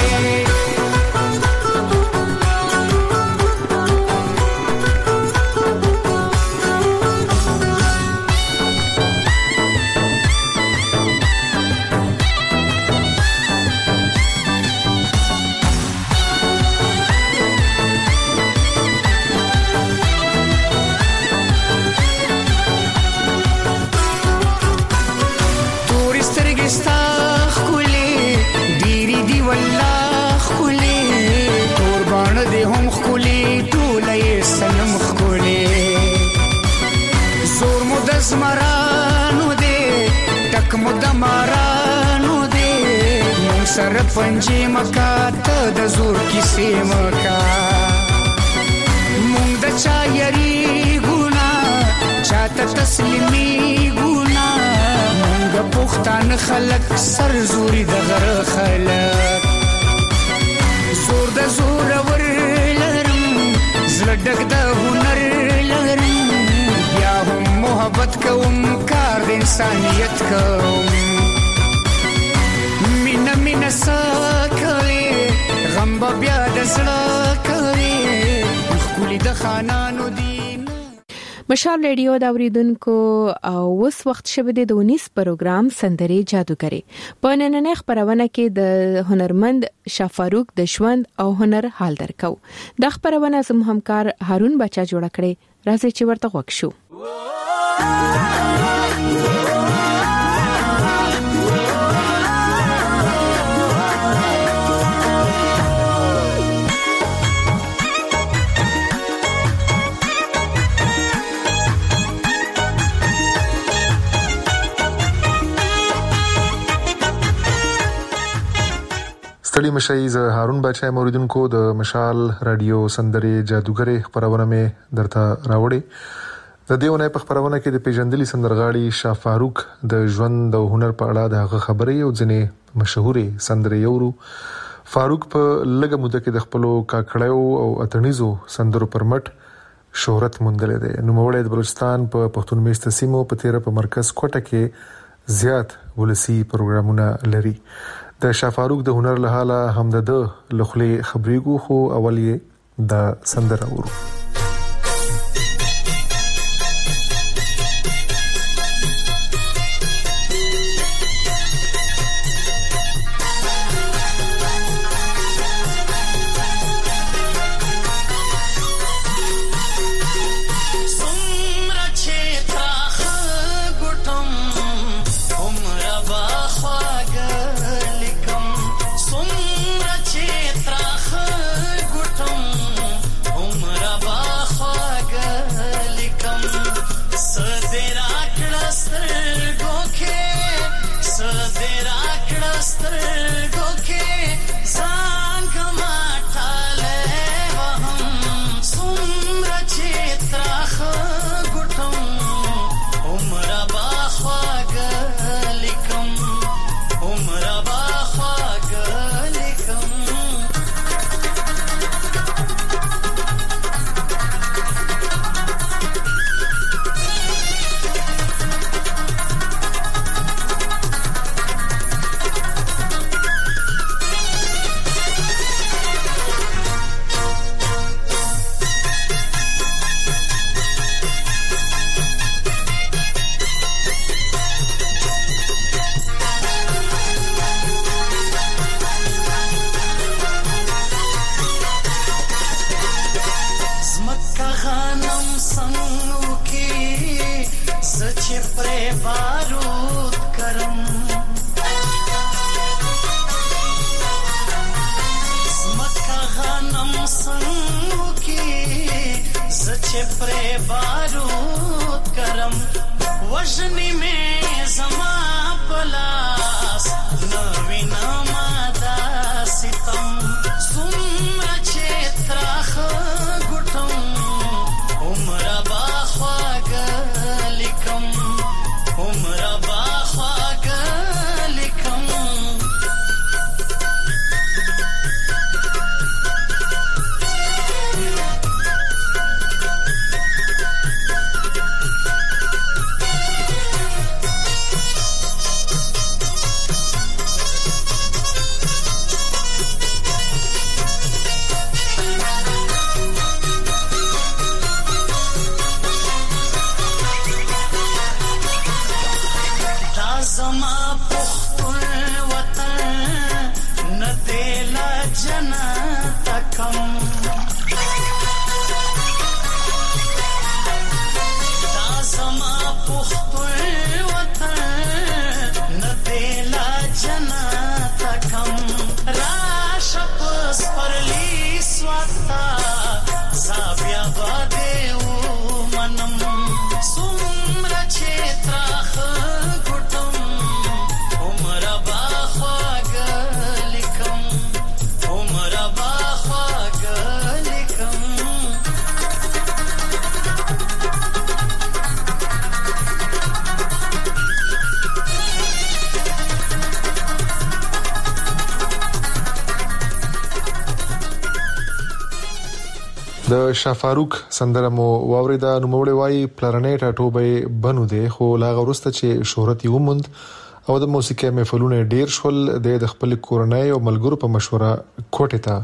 زمرانو دې ټک مو د مارانو دې مون سره پنځه مکا ته د زور کیسې مکا مونږ د چا یری ګنا چاته تسلیمي ګنا مونږ پښتون خلک سر زوري د غر خلک زور د زور ورلرم زړه ډک د هنر لرم یا هم محبت کوم کار د انسانیت کوم مینا مینا ساکلی غم بیا د زړه کوي خولي د خانانو دین مشال ریډیو دا اوریدونکو اوس وخت شوه د 19 پروګرام سندري جادوګری په نننې خبرونه کې د هنرمند شافاروق د ژوند او هنر حال درکو د خبرونه زم همکار هارون بچا جوړ کړي راځي چې ورته وښو ستړي مشي ز هارون بچا موریدونکو د مشال رادیو سندري جادوګری خبرونه مې درته راوړي د دیونه په خبرونه کې د پیژندلي سندرغاړي شافاروق د ژوند او هنر په اړه د خبرې او ځنې مشهوري سندري یورو فاروق په لږه موده کې د خپل کاکړیو او اتنیزو سندرو پر مټ شهرت موندلې ده نو موړې د بلوچستان په پښتون میشت سیمو په تیر په مرکز کوټه کې زیات ولسی پروګرامونه لري د شافاروق د هنر له حاله هم د لخلي خبريګو خو اولیه د سندره ورو Umra چې پرې بارود کرم وژنی مې زما پلاس نوینا مادا ستم سمره چې تراخ ګټم عمر با خواږ لیکم عمر با خواږ لیکم د شافاروق سندره مو واوریدا نو موړې وای پلانټ اټوبه بنو دی خو لا غورسته چې شهرت یې ومند او د موسیقي محفلونه ډیر شول د خپل کورنۍ او ملګرو په مشوره کوټه ته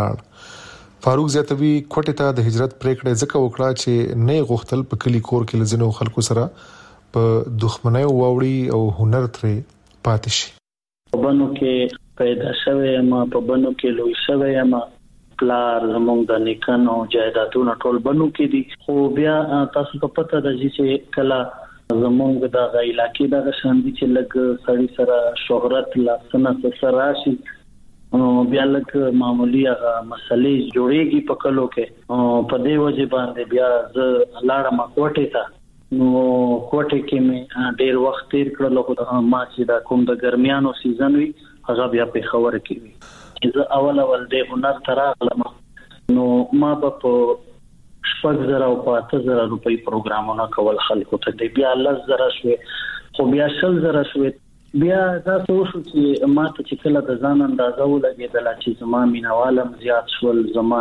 ولاړ فاروق زیاتوی کوټه ته د هجرت پریکړه ځکه وکړه چې نه غوښتل په کلی کور کې لزنو خلکو سره په دښمنۍ ووري او هنر ترې پاتې شي بنو کې پیدا شوه ما په بنو کې لوی شوه ما پلار زموږ د نیکانو جایدادونو ټول بنو کې دي خو بیا تاسو ته پته ده چې کلا زموږ د علاقې د شاندي چې لګ سړی سره شهرت لا سنه سره راشي بیا لګ معمولی هغه مسلې جوړيږي په کلو کې په دې وجه باندې بیا ز لاړه ما کوټه ته نو کوټه کې مې ډیر وخت تیر کړل ما چې د کوم د ګرمیانو سیزن وي هغه بیا په خبره کې وي چې اول د هنر تراغلم نو ما په 6000 او 5000 روپۍ پروګرامونه کول خلکو ته دی بیا 10000 شوي خو بیا 10000 شوي بیا دا څه شو چې ما ته چې کله د ځان اندازه ولګېدل چې زما مینوالم زیات شول زما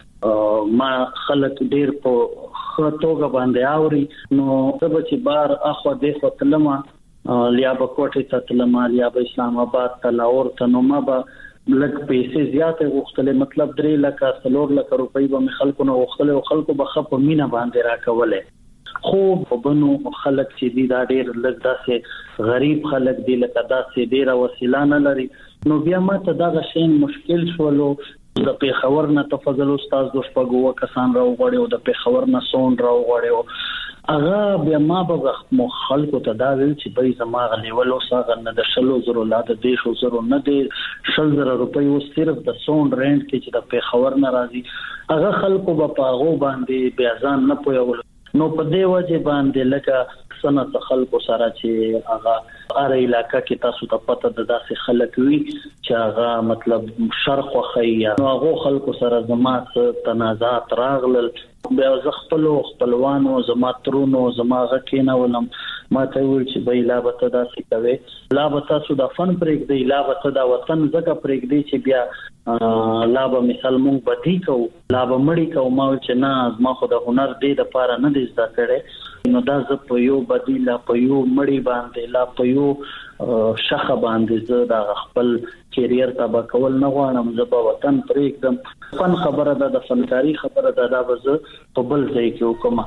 ما خلک ډیر په خطوګه باندې اوري نو سبا چې بار اخو د خپلما لیا په کوټه ته تلما لیا په اسلام آباد ته لاور ته نو ما به لک پیسې زیاته غوښتلې مطلب 3 لک 4 لک روپۍ به خلکو نو غوښتلې او خلکو به خپ مینا باندې راکولې خو بنو خلک چې دي دا ډېر لږ داسې غریب خلک دي لکه داسې ډېر وسیله نه لري نو بیا ما ته دا غشین مشکل شولو د پیښور نه تفضل استاد د شپږو کسان راوغړیو د پیښور نه سون راوغړیو اغه بیا ما به خلکو ته دا ویل چې به زما غلیولو ساغه نه د شلو زرو لا د دیشو زرو نه دی 10000 روپۍ او صرف د سون رینټ کې چې د پیښور نه راځي اغه خلکو په هغه باندې بیا ځان نه پویول نو په دې وجه باندې لکه سنت خلکو سره چې هغه اره علاقہ کې تاسو ته پته د داسې خلک وي چې هغه مطلب شرق او خیا نو هغه خلکو سره زما تنازعات راغلل بیا خپلوانو زما ترونو زما غکینه ولم ما ته ویل چې به لا به تاسو کوي لا به تاسو د فن پرېګ دی لا به تاسو د وطن زګه پرېګ دی چې بیا لا به مثال مونږ بدی کو لا به مړی کو ما چې نه ما خو د هنر دی د پاره نه دي زده کړي نو دا ز په یو بدی لا په یو مړی باندې لا په یو شخه باندې زه د خپل کیریر تبا کول نه غواړم زه په وطن پرېږدم فن خبره ده د فنکاری خبره ده دا به زه په بل ځای کې وکم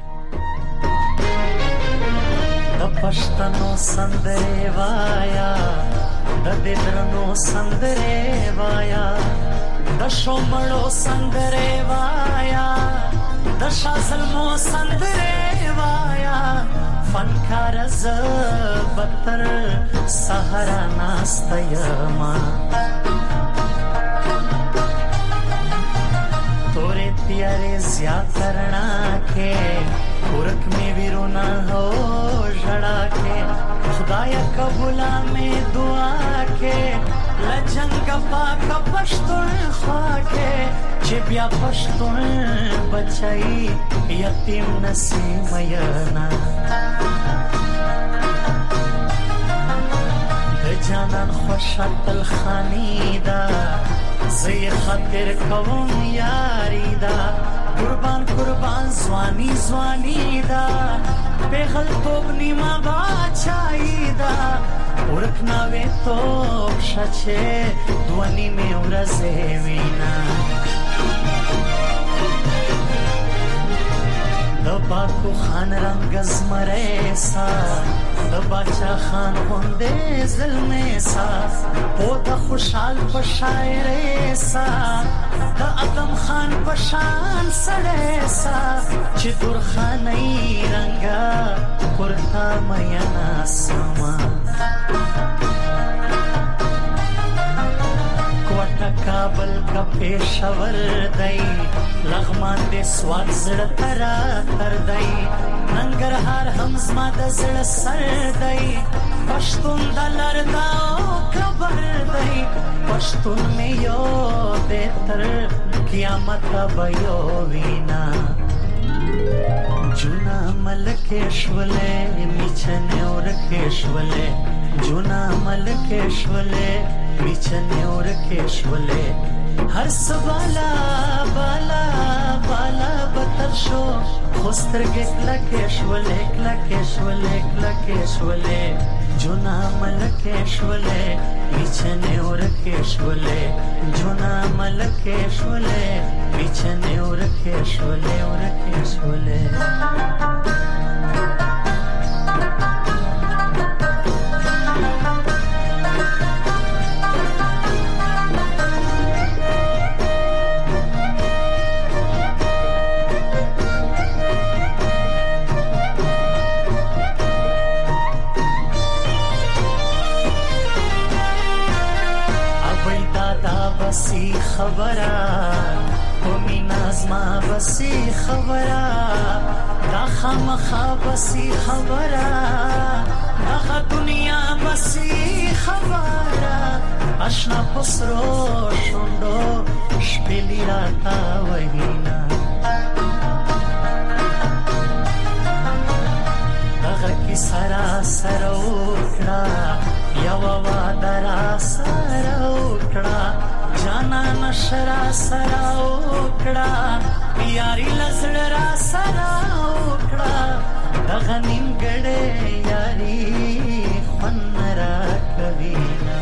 د پښتنو سندره وایا د دې درنو سندره وایا د شومړو سندره وایا د شازلمو سندره وایا فنکار ز بتر سحرا ناستیما تورې تیارې زیات کرنا के पुरख में विरोना हो जड़ा के खुदाया कबूला में दुआ के लजंग पाक पश्तुन ख्वाके चिबिया पश्तुन बचाई यतीम नसीमयना जानन خوشت الخانیدا زی خاطر کوم یاری دا قربان قربان زوانی زوانی دا بغل توب نیما باچایی دا ورکنا وی توب شچه دوانی می ورزه وینا دباکو خان رنگ زمریسا دباچا خان هونده ظلمیسا پوتا خوشحال پشایریسا دا ادم خان پشان سڑیسا چی دور خانی رنگا کرتا میانا سما کوٹا کابل کا پیشور دائی لغمان دے سواد زڑ ترا تر دائی ننگرهار هم زما د زړه سر دی پښتون د لرداو کبر دی پښتون مې یو دې تر قیامت به یو وینا جونا ملکشولې میچنه ورکشولې جونا ملکشولې میچنه ورکشولې هر سوالا بالا بالا بتر شو خوسترګ کلکشولې جونا ملکشولې میچنه ورکشولې جونا ملکشولې میچنه ورکشولې بسی خبره کومی نازما بسی خبره دا خامخا بسی خبره دا دنیا بسی خبره اشنا پسرو شوندو شپلی راتا وینا دغه کی سرا سروکړه یو وادرا سروکړه جانا نشرا سراوکڑا یاری لزڑ را سراوکڑا دغنیم گڑے یاری خون را کوینا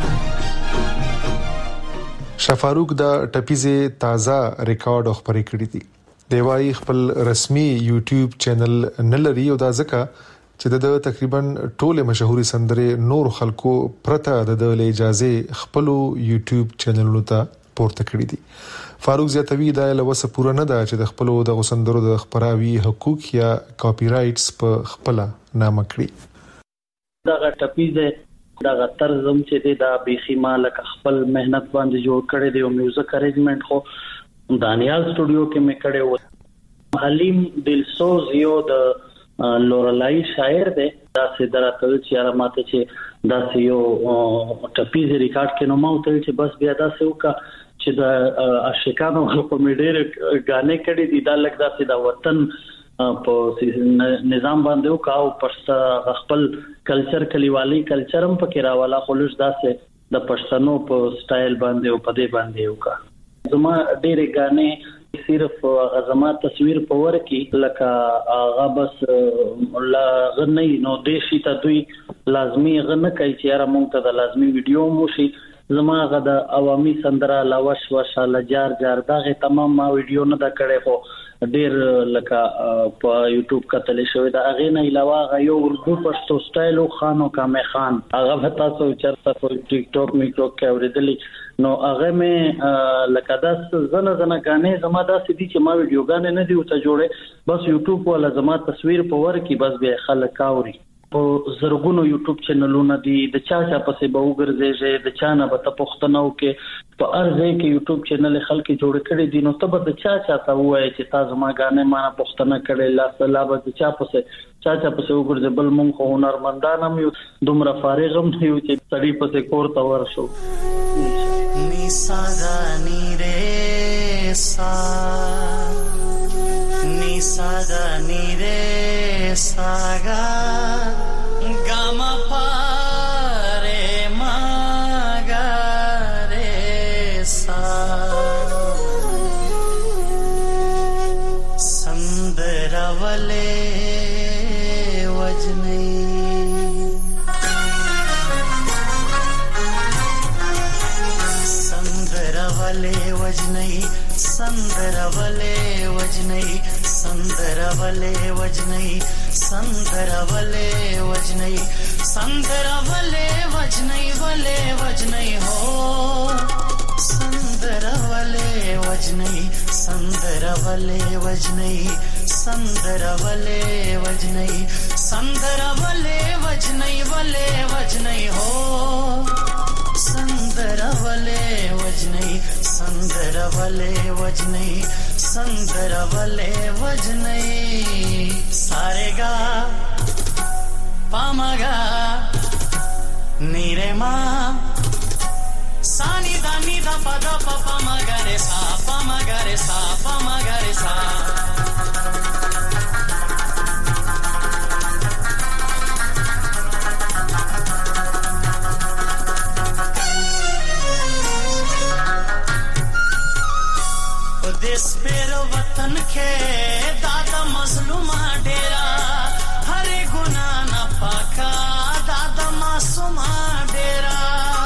شفاروق دا ټپیزه تازه ریکارډ خبرې کړې دي دیوای خپل رسمي یوټیوب چینل نه لري او دا ځکه چې د تقریبا ټوله مشهوري سندره نور خلکو پرته د اجازه خپل یوټیوب چینلونو ته پورته کړی دي فاروق زیاتوی دا لوسه پوره نه ده چې د خپل د غسندرو د خبراوي حقوق یا کاپی رائټس په خپل نامه کړی دا ټپیزه دا طرزم چې دا بيخي مالک خپل مهنت باندې جوړ کړی دی او میوزیک ارینجمنت خو دانیال سټوډیو کې مې کړی و حلیم دلسوز یو د لورلای شاعر دی دا سه دراته چې یاره ماته چې دا سه یو ټپیز ریکارډ کې نو ما وتل چې بس بیا دا سه وکا چې دا عاشقانو په میډیر غانې کړي دي دا لګ دا سه دا وطن په نظام باندې وکاو پښتا خپل کلچر کلیوالي کلچرم پکې راواله خلوص دا سه د پښتنو په سټایل باندې او په دې باندې وکا زما ډېرې غانې صرف غزما تصویر پور کې لکه هغه بس لا غنی نو دیشي ته دوی لازمي غنه کوي چې یاره مونږ ته د لازمي ویډیو مو شي زما غد عوامي سندره لاوش وشاله جار جار دغه تمام ما ویډیو نه دا کړې خو ډېر لکه په یوټیوب کتل شوی دا اغه نه علاوه غيو اردو پښتو سټایل خانو کامه خان هغه تاسو چرته په ټیک ټاک میکرو کې اوریدلې نو هغه مې لکه دا زنه غانې زما دا سدي چې ما ویډیو غانې نه دی او ته جوړه بس یوټیوب ولا زما تصویر په ور کې بس به خلک کاوري په زرګونو یوټیوب چینلونه دي د چا پسې به وګرځي د چا نه به ته پښتنو کې په ارزه کې یوټیوب چینل خلک جوړ کړي دي نو ته به د چا ته وایي چې تاسو ما غانې ما نه پښتنه کړي لا سلا به د چا پسې وګرځي بل مونږ خو هنرمندان هم یو دومره فارغ هم یو چې سړی پسې کور ته ورشو ني سادا ني ري سا ني سادا ني ري ساغا गामा पा रे मा गा रे सा संदरवले वजनई संदरवले वजनई संदरवले वजनई संदरवले वजनई संदरवले वजनई संदरवले वजनई वले वजनई हो संदरवले वजनई संदरवले वजनई संदरवले वजनई संदरवले वजनई वले वजनई हो संदरवले वजनई संदरवले वजनई संदरवले वजनई सारेगा पामगा नीरे मा सानी दानी दा पदा पपा मगरे सा पामगरे सा पामगरे सा देश पेरो वतन के दादा मजलूमा डेरा हरे गुना न पाका दादा मासूमा डेरा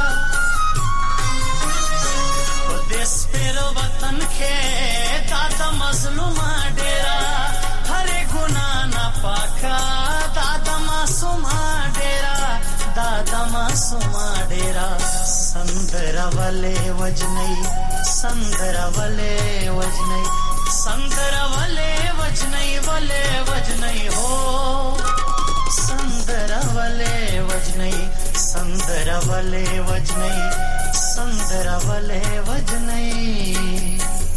देश पेरो वतन के दादा मजलूमा डेरा हरे गुना न पाका दादा मासूमा डेरा दादा मासूमा डेरा संदरवले वजनई संदरवले वजनई संदरवले वजनई वले वजनई हो संदरवले वजनई संदरवले वजनई संदरवले वजनई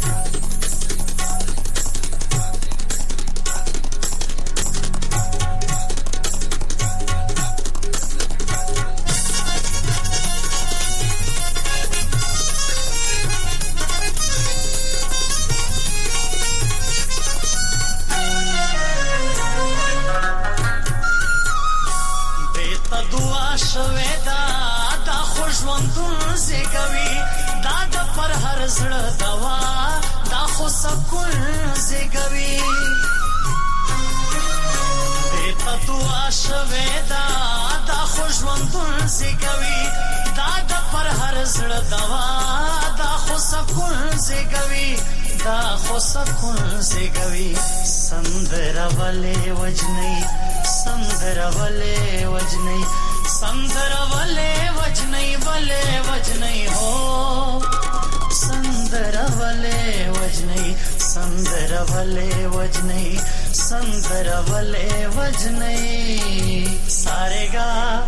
संदरवले वजनई संदरवले वजनई संदरवले वजनई वले वजनई हो संदरवले वजनई संदरवले वजनई संदरवले वजनई सारेगा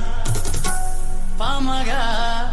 पामगा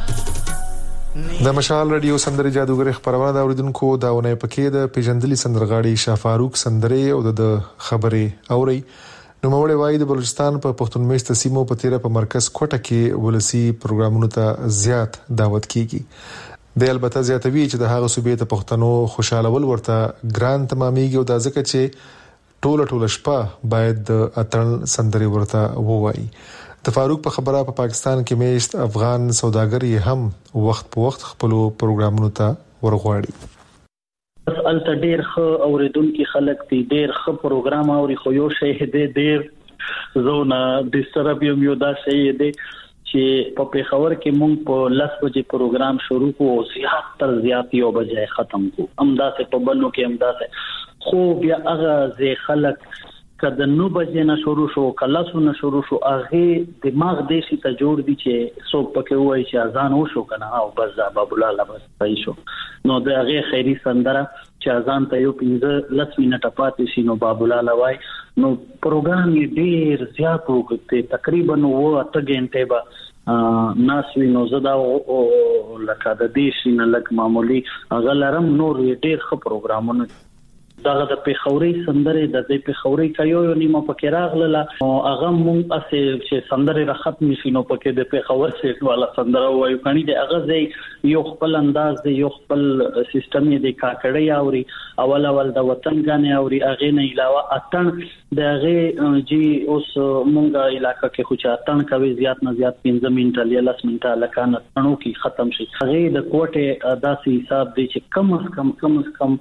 د مشال رادیو سندري جادوګر خبرونه دا اوریدونکو داونه پکې د پیژندلي سندرغاړي شافاروق سندري او د خبرې اوري نو موړې وای د بلوچستان په پښتون میشت سیمو په تیره په مرکز کوټه کې ولسی پروګرامونو ته زیات دعوت کیږي د البته زیاتوي چې د هغه صوبې ته پښتنو خوشاله ول ورته ګران تماميږي او د ځکه چې ټوله شپه باید د اتن سندري ورته ووایي د فاروق په خبره په پاکستان کې میشت افغان سوداګر هم وخت په وخت خپل پروګرامونو ته ورغواړي ال تدیر خو اوریدونکو خلک دي ډیر خو پروګرام اوري خو یو شی دې ډیر زونه ډیسټرب یو دا شی دې چې په پیښور کې مونږ په 10 بجې پروګرام شروع کوو زیات یو بجې ختم کوو امداسه په بنو کې امداسه خو بیا هغه زی خلک کله 9 بجې نه شروع شو کله سونه شروع شو هغه دماغ دې شي ته جوړ دي چې څوک پکې وایي چې اذان وشو کنه او بس باب الله بس صحیح شو نو د هغه خیری سندره چې اذان ته یو 15 منټه پاتې شي نو باب الله وای نو پروګرام یې ډیر زیات وګړي تقریبا 8 غنټه به ناس وینو زدا او لکه د دې شینه لک معمولی غلرم نور ډیر ښه پروګرامونه دغه د پیښوري سندره د دې پیښوري کایو نیمه پکې راغله او هغه مونږ اسه چې سندره راخت نشي نو پکې د پیښور سیټ والا سندره وایو کني د هغه ځای یو خپل انداز دی یو خپل سیستم دی کاکړی اوري اول د وطن غانې اوري هغه نه علاوه اتن د هغه جی اوس مونږه علاقې کې خو چاتن کوي زیات نه زیات 15 منټه یا 10 منټه لکانه تنو کې ختم شي هغه د کوټه داسې حساب دی چې کم از کم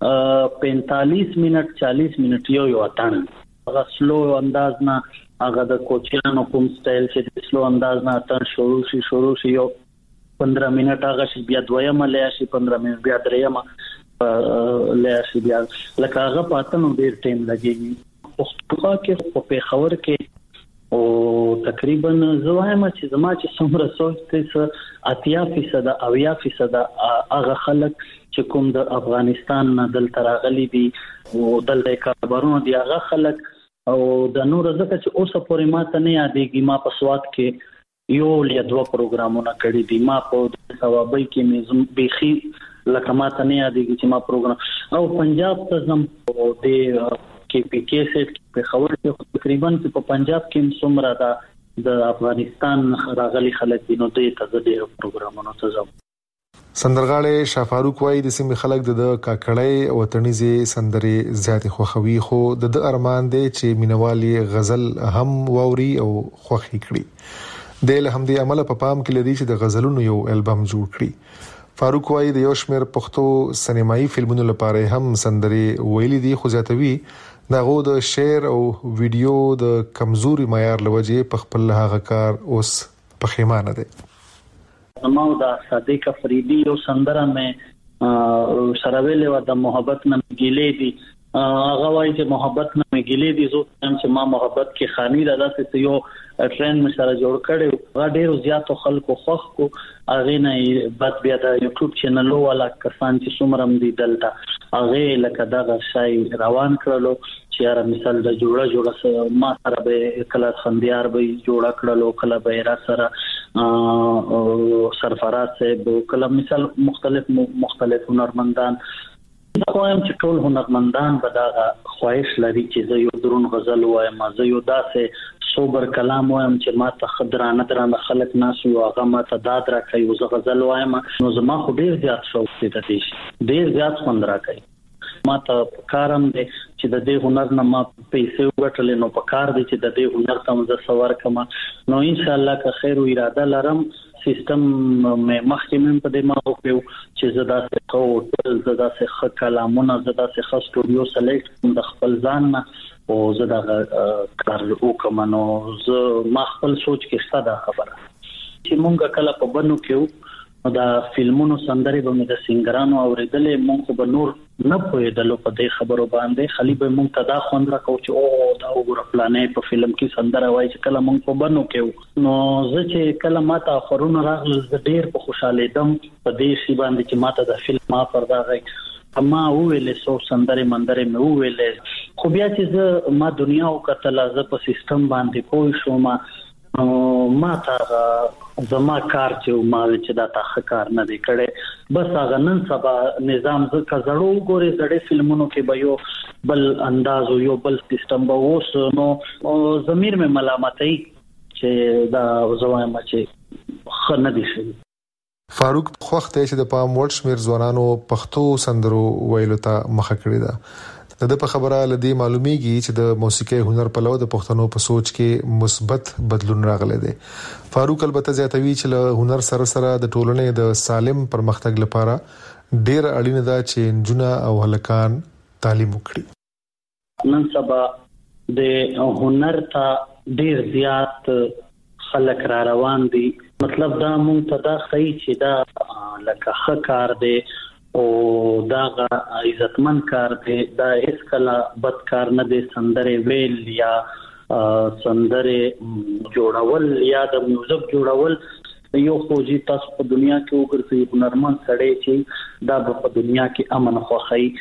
45 منټ 40 منټ یو اتن هغه سلو انداز نه هغه د کوچیانو کوم سټایل چې سلو انداز نه اتن شروع شي یو 15 منټ هغه شي بیا دویمه لیا شي 15 منټ بیا دریمه لیا شي بیا لکه هغه پاتنو ډیر ټیم لګي پښتو کې په خبر کې او تقریبا زوایم چې زما چې څومره سوچ ته 80% او 80% هغه خلک چې کوم د افغانستان نه دل تراغلي دي او دل د کاربارونو دی هغه خلک او د نور ځکه چې اوسه پورې ماته نه یادېږي ما په سواد کې یو یا دوه پروګرامونه کړی دي ما په ثوابي کې مې بيخي لکه ماته نه یادېږي چې ما پروګرام او پنجاب ته زم او د کې پی کې سیټ په خبر کې تقریبا په پنجاب کې څومره د افغانستان راغلي خلک دي نو د تزدید پروګرامونو ته ځم سندرغاړي شافاروق وای د سیمې خلک د کاکړی او تنیزي سندرې زیات خوخوي خو د ارمان دي چې مینوالي غزل هم ووري او خوخي کړي د له همدې عمل په پام کې لري چې د غزلونو یو البم جوړ کړي فاروق وای د یو شمیر پښتو سینمایي فلمونو لپاره هم سندرې ویلي دي خو ځاتوي دغه د شعر او ویډیو د کمزوري معیار لوجه په خپل هغه کار اوس پخیمانه دي نو دا صادق افریدی یو سندره مې سره ویلې و د محبت نه ګیلې دي هغه وایي چې محبت نه ګیلې دي زه چې ما محبت کې خاني دا داسې یو ټرند مشره جوړ کړي هغه ډیر زیات خلکو خوښ کو هغه نه بعد بیا د یوټیوب چینل والا کسان چې څومره دي دلته هغه لکه دا شای روان کړلو چې یاره مثال د جوړه ما سره به کله خنديار به جوړه کړلو کله به را سره سرفراز صاحب کله مثال مختلف هنرمندان خوایم چې ټول هنرمندان به دا خواهش لري چې زه یو درون غزل وایم زه یو داسې صبر کلام وایم چې ما ته خدرانه خلک ناس یو هغه ما ته داد راکوي زه غزل وایم نو زما خو ډیر زیات شوق دی د دې ډیر زیات خوند راکوي ما ته کارم دی چې د دې هنر نه ما پیسې وګټلې نو په کار دی چې د دې هنر ته مزه سوار کما نو ان شاء الله که خیر او اراده لرم سیستم مې مخکې په دې ما وکړو چې زدا څه زدا څه کلامونه زدا څه سټوډیو سلیکټ د خپل ځان نه او زدا کار وکم نو زه ما خپل سوچ کې ستاده خبره چې مونږ کله په بنو کې دا فلمونو سندري به د سنگرانو اوریدلې مونږ به نور نه پوهېدلو په دې خبرو باندې خلی به مونږ ته دا خوند راکو چې او دا وګوره پلانې په فلم کې سندره وایي چې کله مونږ په بنو کې نو زه چې کله ماته خبرونه راغلل زه ډېر په خوشاله دم په دې شی باندې چې ماته د فلم ما پر دا غي اما ویلې سو سندره مندره مې ویلې خو بیا چې زه ما دنیا او کتل زه په سیستم باندې پوه شوم ما ته زما کار چې ما چې دا تاخه کار نه دی کړي بس هغه نن سبا نظام زکه زړو ګوري زړې فلمونو کې به یو بل انداز او یو بل سیستم به اوس نو ضمیر مې ملامتای چې دا زوایم چې خنه دي شي فاروق خوخته چې د پام ورډ شمیر ځوانانو پښتو سندرو ویلو ته مخه کړی ده د په خبره لدی معلومیږي چې د موسیقي هنر په لور د پښتنو په سوچ کې مثبت بدلون راغلی دی فاروق البته زیاتوي چې له هنر سره سره د ټولنې د سالم پرمختګ لپاره ډیر اړینه ده چې جنا او هلکان تعلیم وکړي نن سبا د هنر ته ډیر زیات خلک را روان دي مطلب دا مونږ ته دا خی چې دا لکه خکار دی او دا عزتمن کار دی دا هیڅ کله بد کار نه دی سندره ویل یا سندره جوړول یا د میوزیک جوړول یو خوږی تاسو په دنیا کې وګرځي هنرمند سړی چې دا په دنیا کې امن خوخی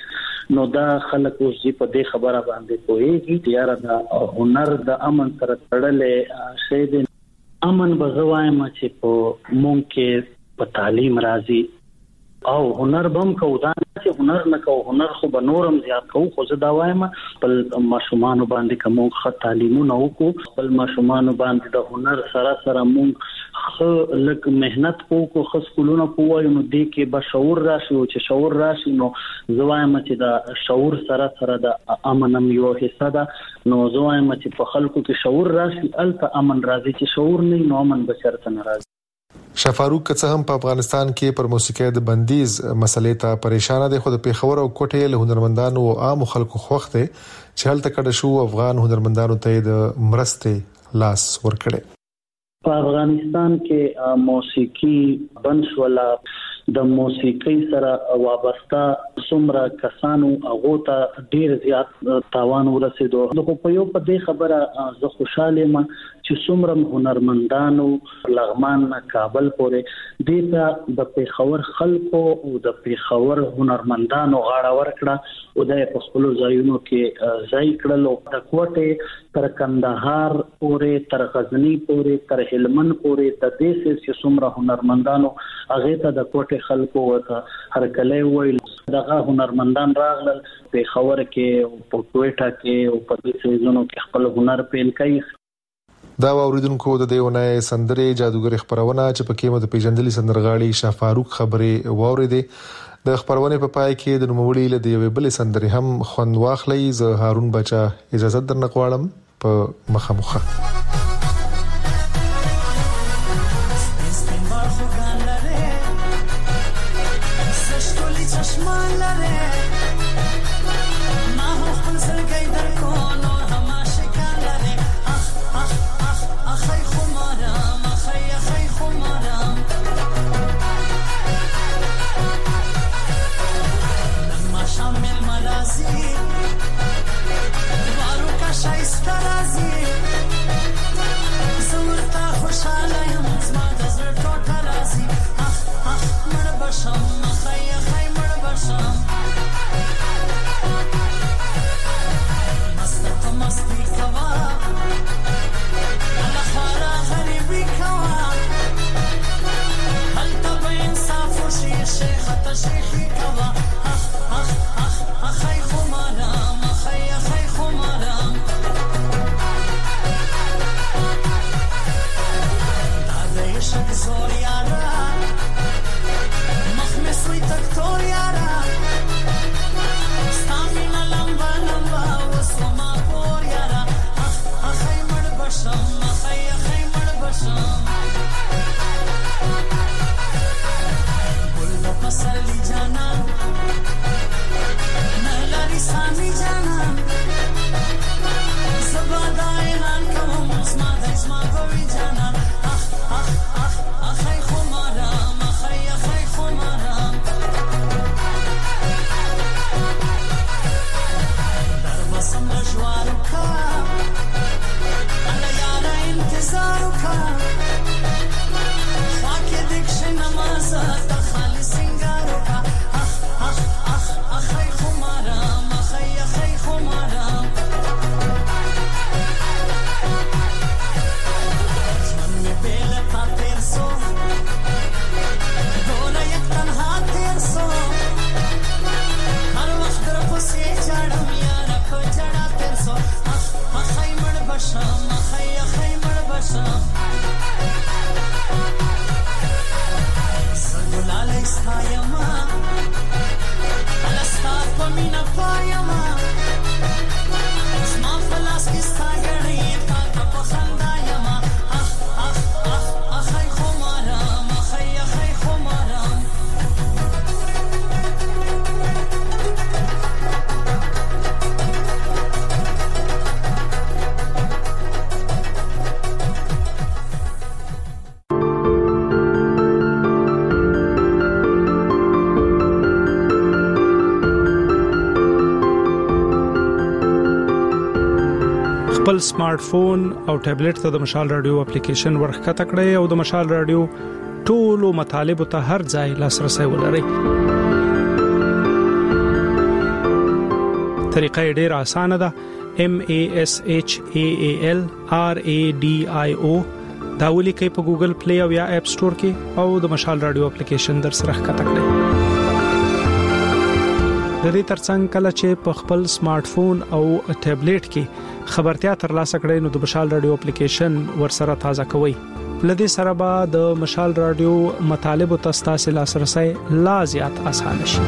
نو دا خلک اوس په دې خبره باندې کوي یاره دا هنر د امن سره تړلې شی دی. امن به زوایم چې په مونږ کې په تعلیم راځي او هنر بم کو دا چې هنر نه کو هنر خو به نورم زیات کو خو زه دا وایم په ماشومان باندې کوم خط تعلیمونه وکړو په ماشومان باندې د هنر سره مونږ خو لک مهنت کو خو سکولونه کوو نو دې کې به شعور راشي او چې شعور راشي نو زه وایم چې دا شعور سره د امنم یو حصہ ده. نو زه وایم چې په خلکو کې شعور راشي الته امن راځي چې شعور نه نو امن بشرته نه راځي. شفاروق که هم په افغانستان کې پر موسیقي د بندیز مسلې ته پریشان دي خو د پیښور او کوټې له هنرمندانو او عام خلکو خوخته چې هلته کډه شو افغان هنرمندانو ته د مرستې لاس ورکړي. په افغانستان کې موسیقي بنشولا د موسیقي سره وابسته څومره کسانو هغه ته ډیر زیات تاوان ورسېدو. نو په یو په دې خبره زه خوشاله یم چې څومره هنرمندانو لغمان کابل پورې د پیښور خلکو او د پیښور هنرمندانو غاړه ورکړه او د خپل ځایونو کې ځای کړل او د کوټه تر کندهار پورې تر غزنی پورې تر هلمند پورې د دې چې څومره هنرمندانو هغه ته د کوټه خلکو ورته هر کله ویل دغه هنرمندان راغلل پیښور کې او په کوټه کې او په دې سيزونو کې خپل هنر پیل کړي. دا اوریدونکو د دیونه سندري جادوګر خبرونه چې پکې مو د پیژندلي سندرغاړي شفاروق خبرې واوریدې. د خبرونه په پای کې د نوموړي له دیوې بل سندري هم خوند واخلي. زه هارون بچا اجازه درنه غواړم په مخه. خپل سمارټ فون او ټابلیټ ته د مشال رادیو اپلیکیشن ورخته کړئ او د مشال رادیو ټولو مطالب ته هر ځای لاسرسي ولرئ. طریقه ډیره اسانه ده MASHAALRADIO دا ولیکئ په ګوګل پلی او یا اپ سٹور کې او د مشال رادیو اپلیکیشن در سره ښکته کړئ. د دې ترڅنګ کله چې په خپل سمارټ فون او ټابلیټ کې خبرتیا ترلاسه کړئ نو د مشال رادیو اپلیکیشن ورسره تازه کوئ. لدې سره به د مشال رادیو مطالب او تاسو لاسرسي لا زیات اسانه شي.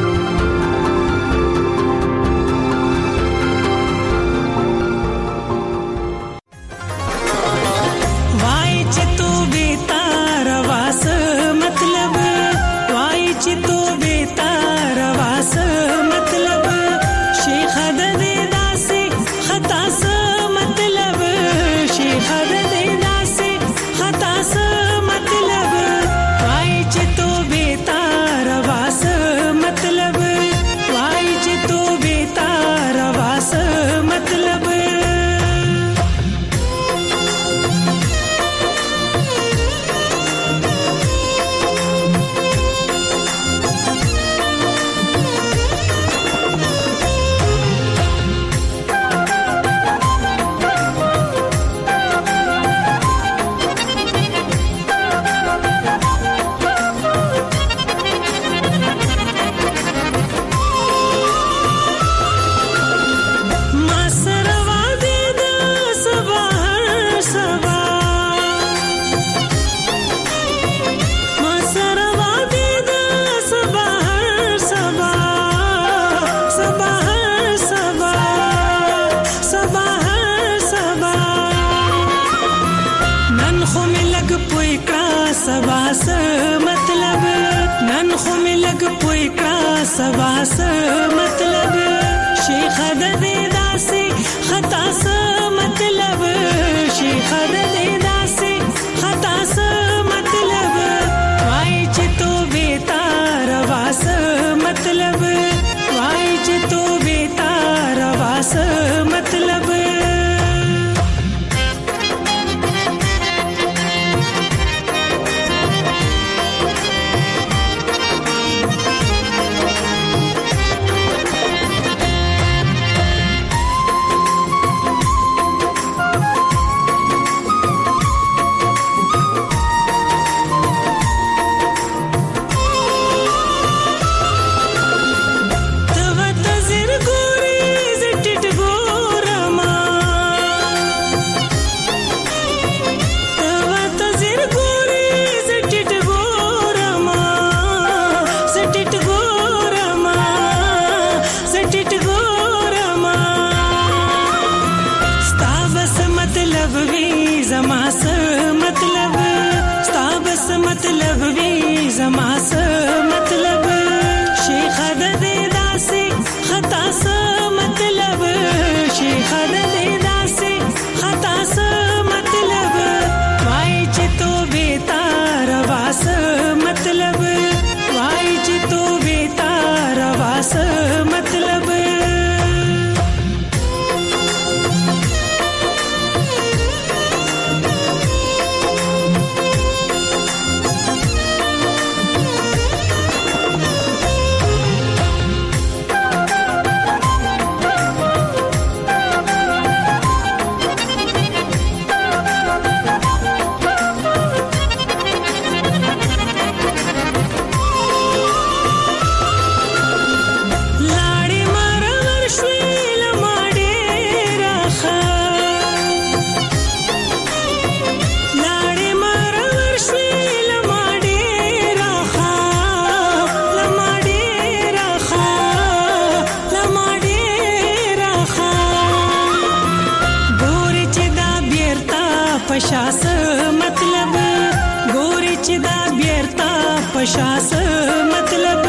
پشاس مطلب ګوري چې دا بیرتا پشاس مطلب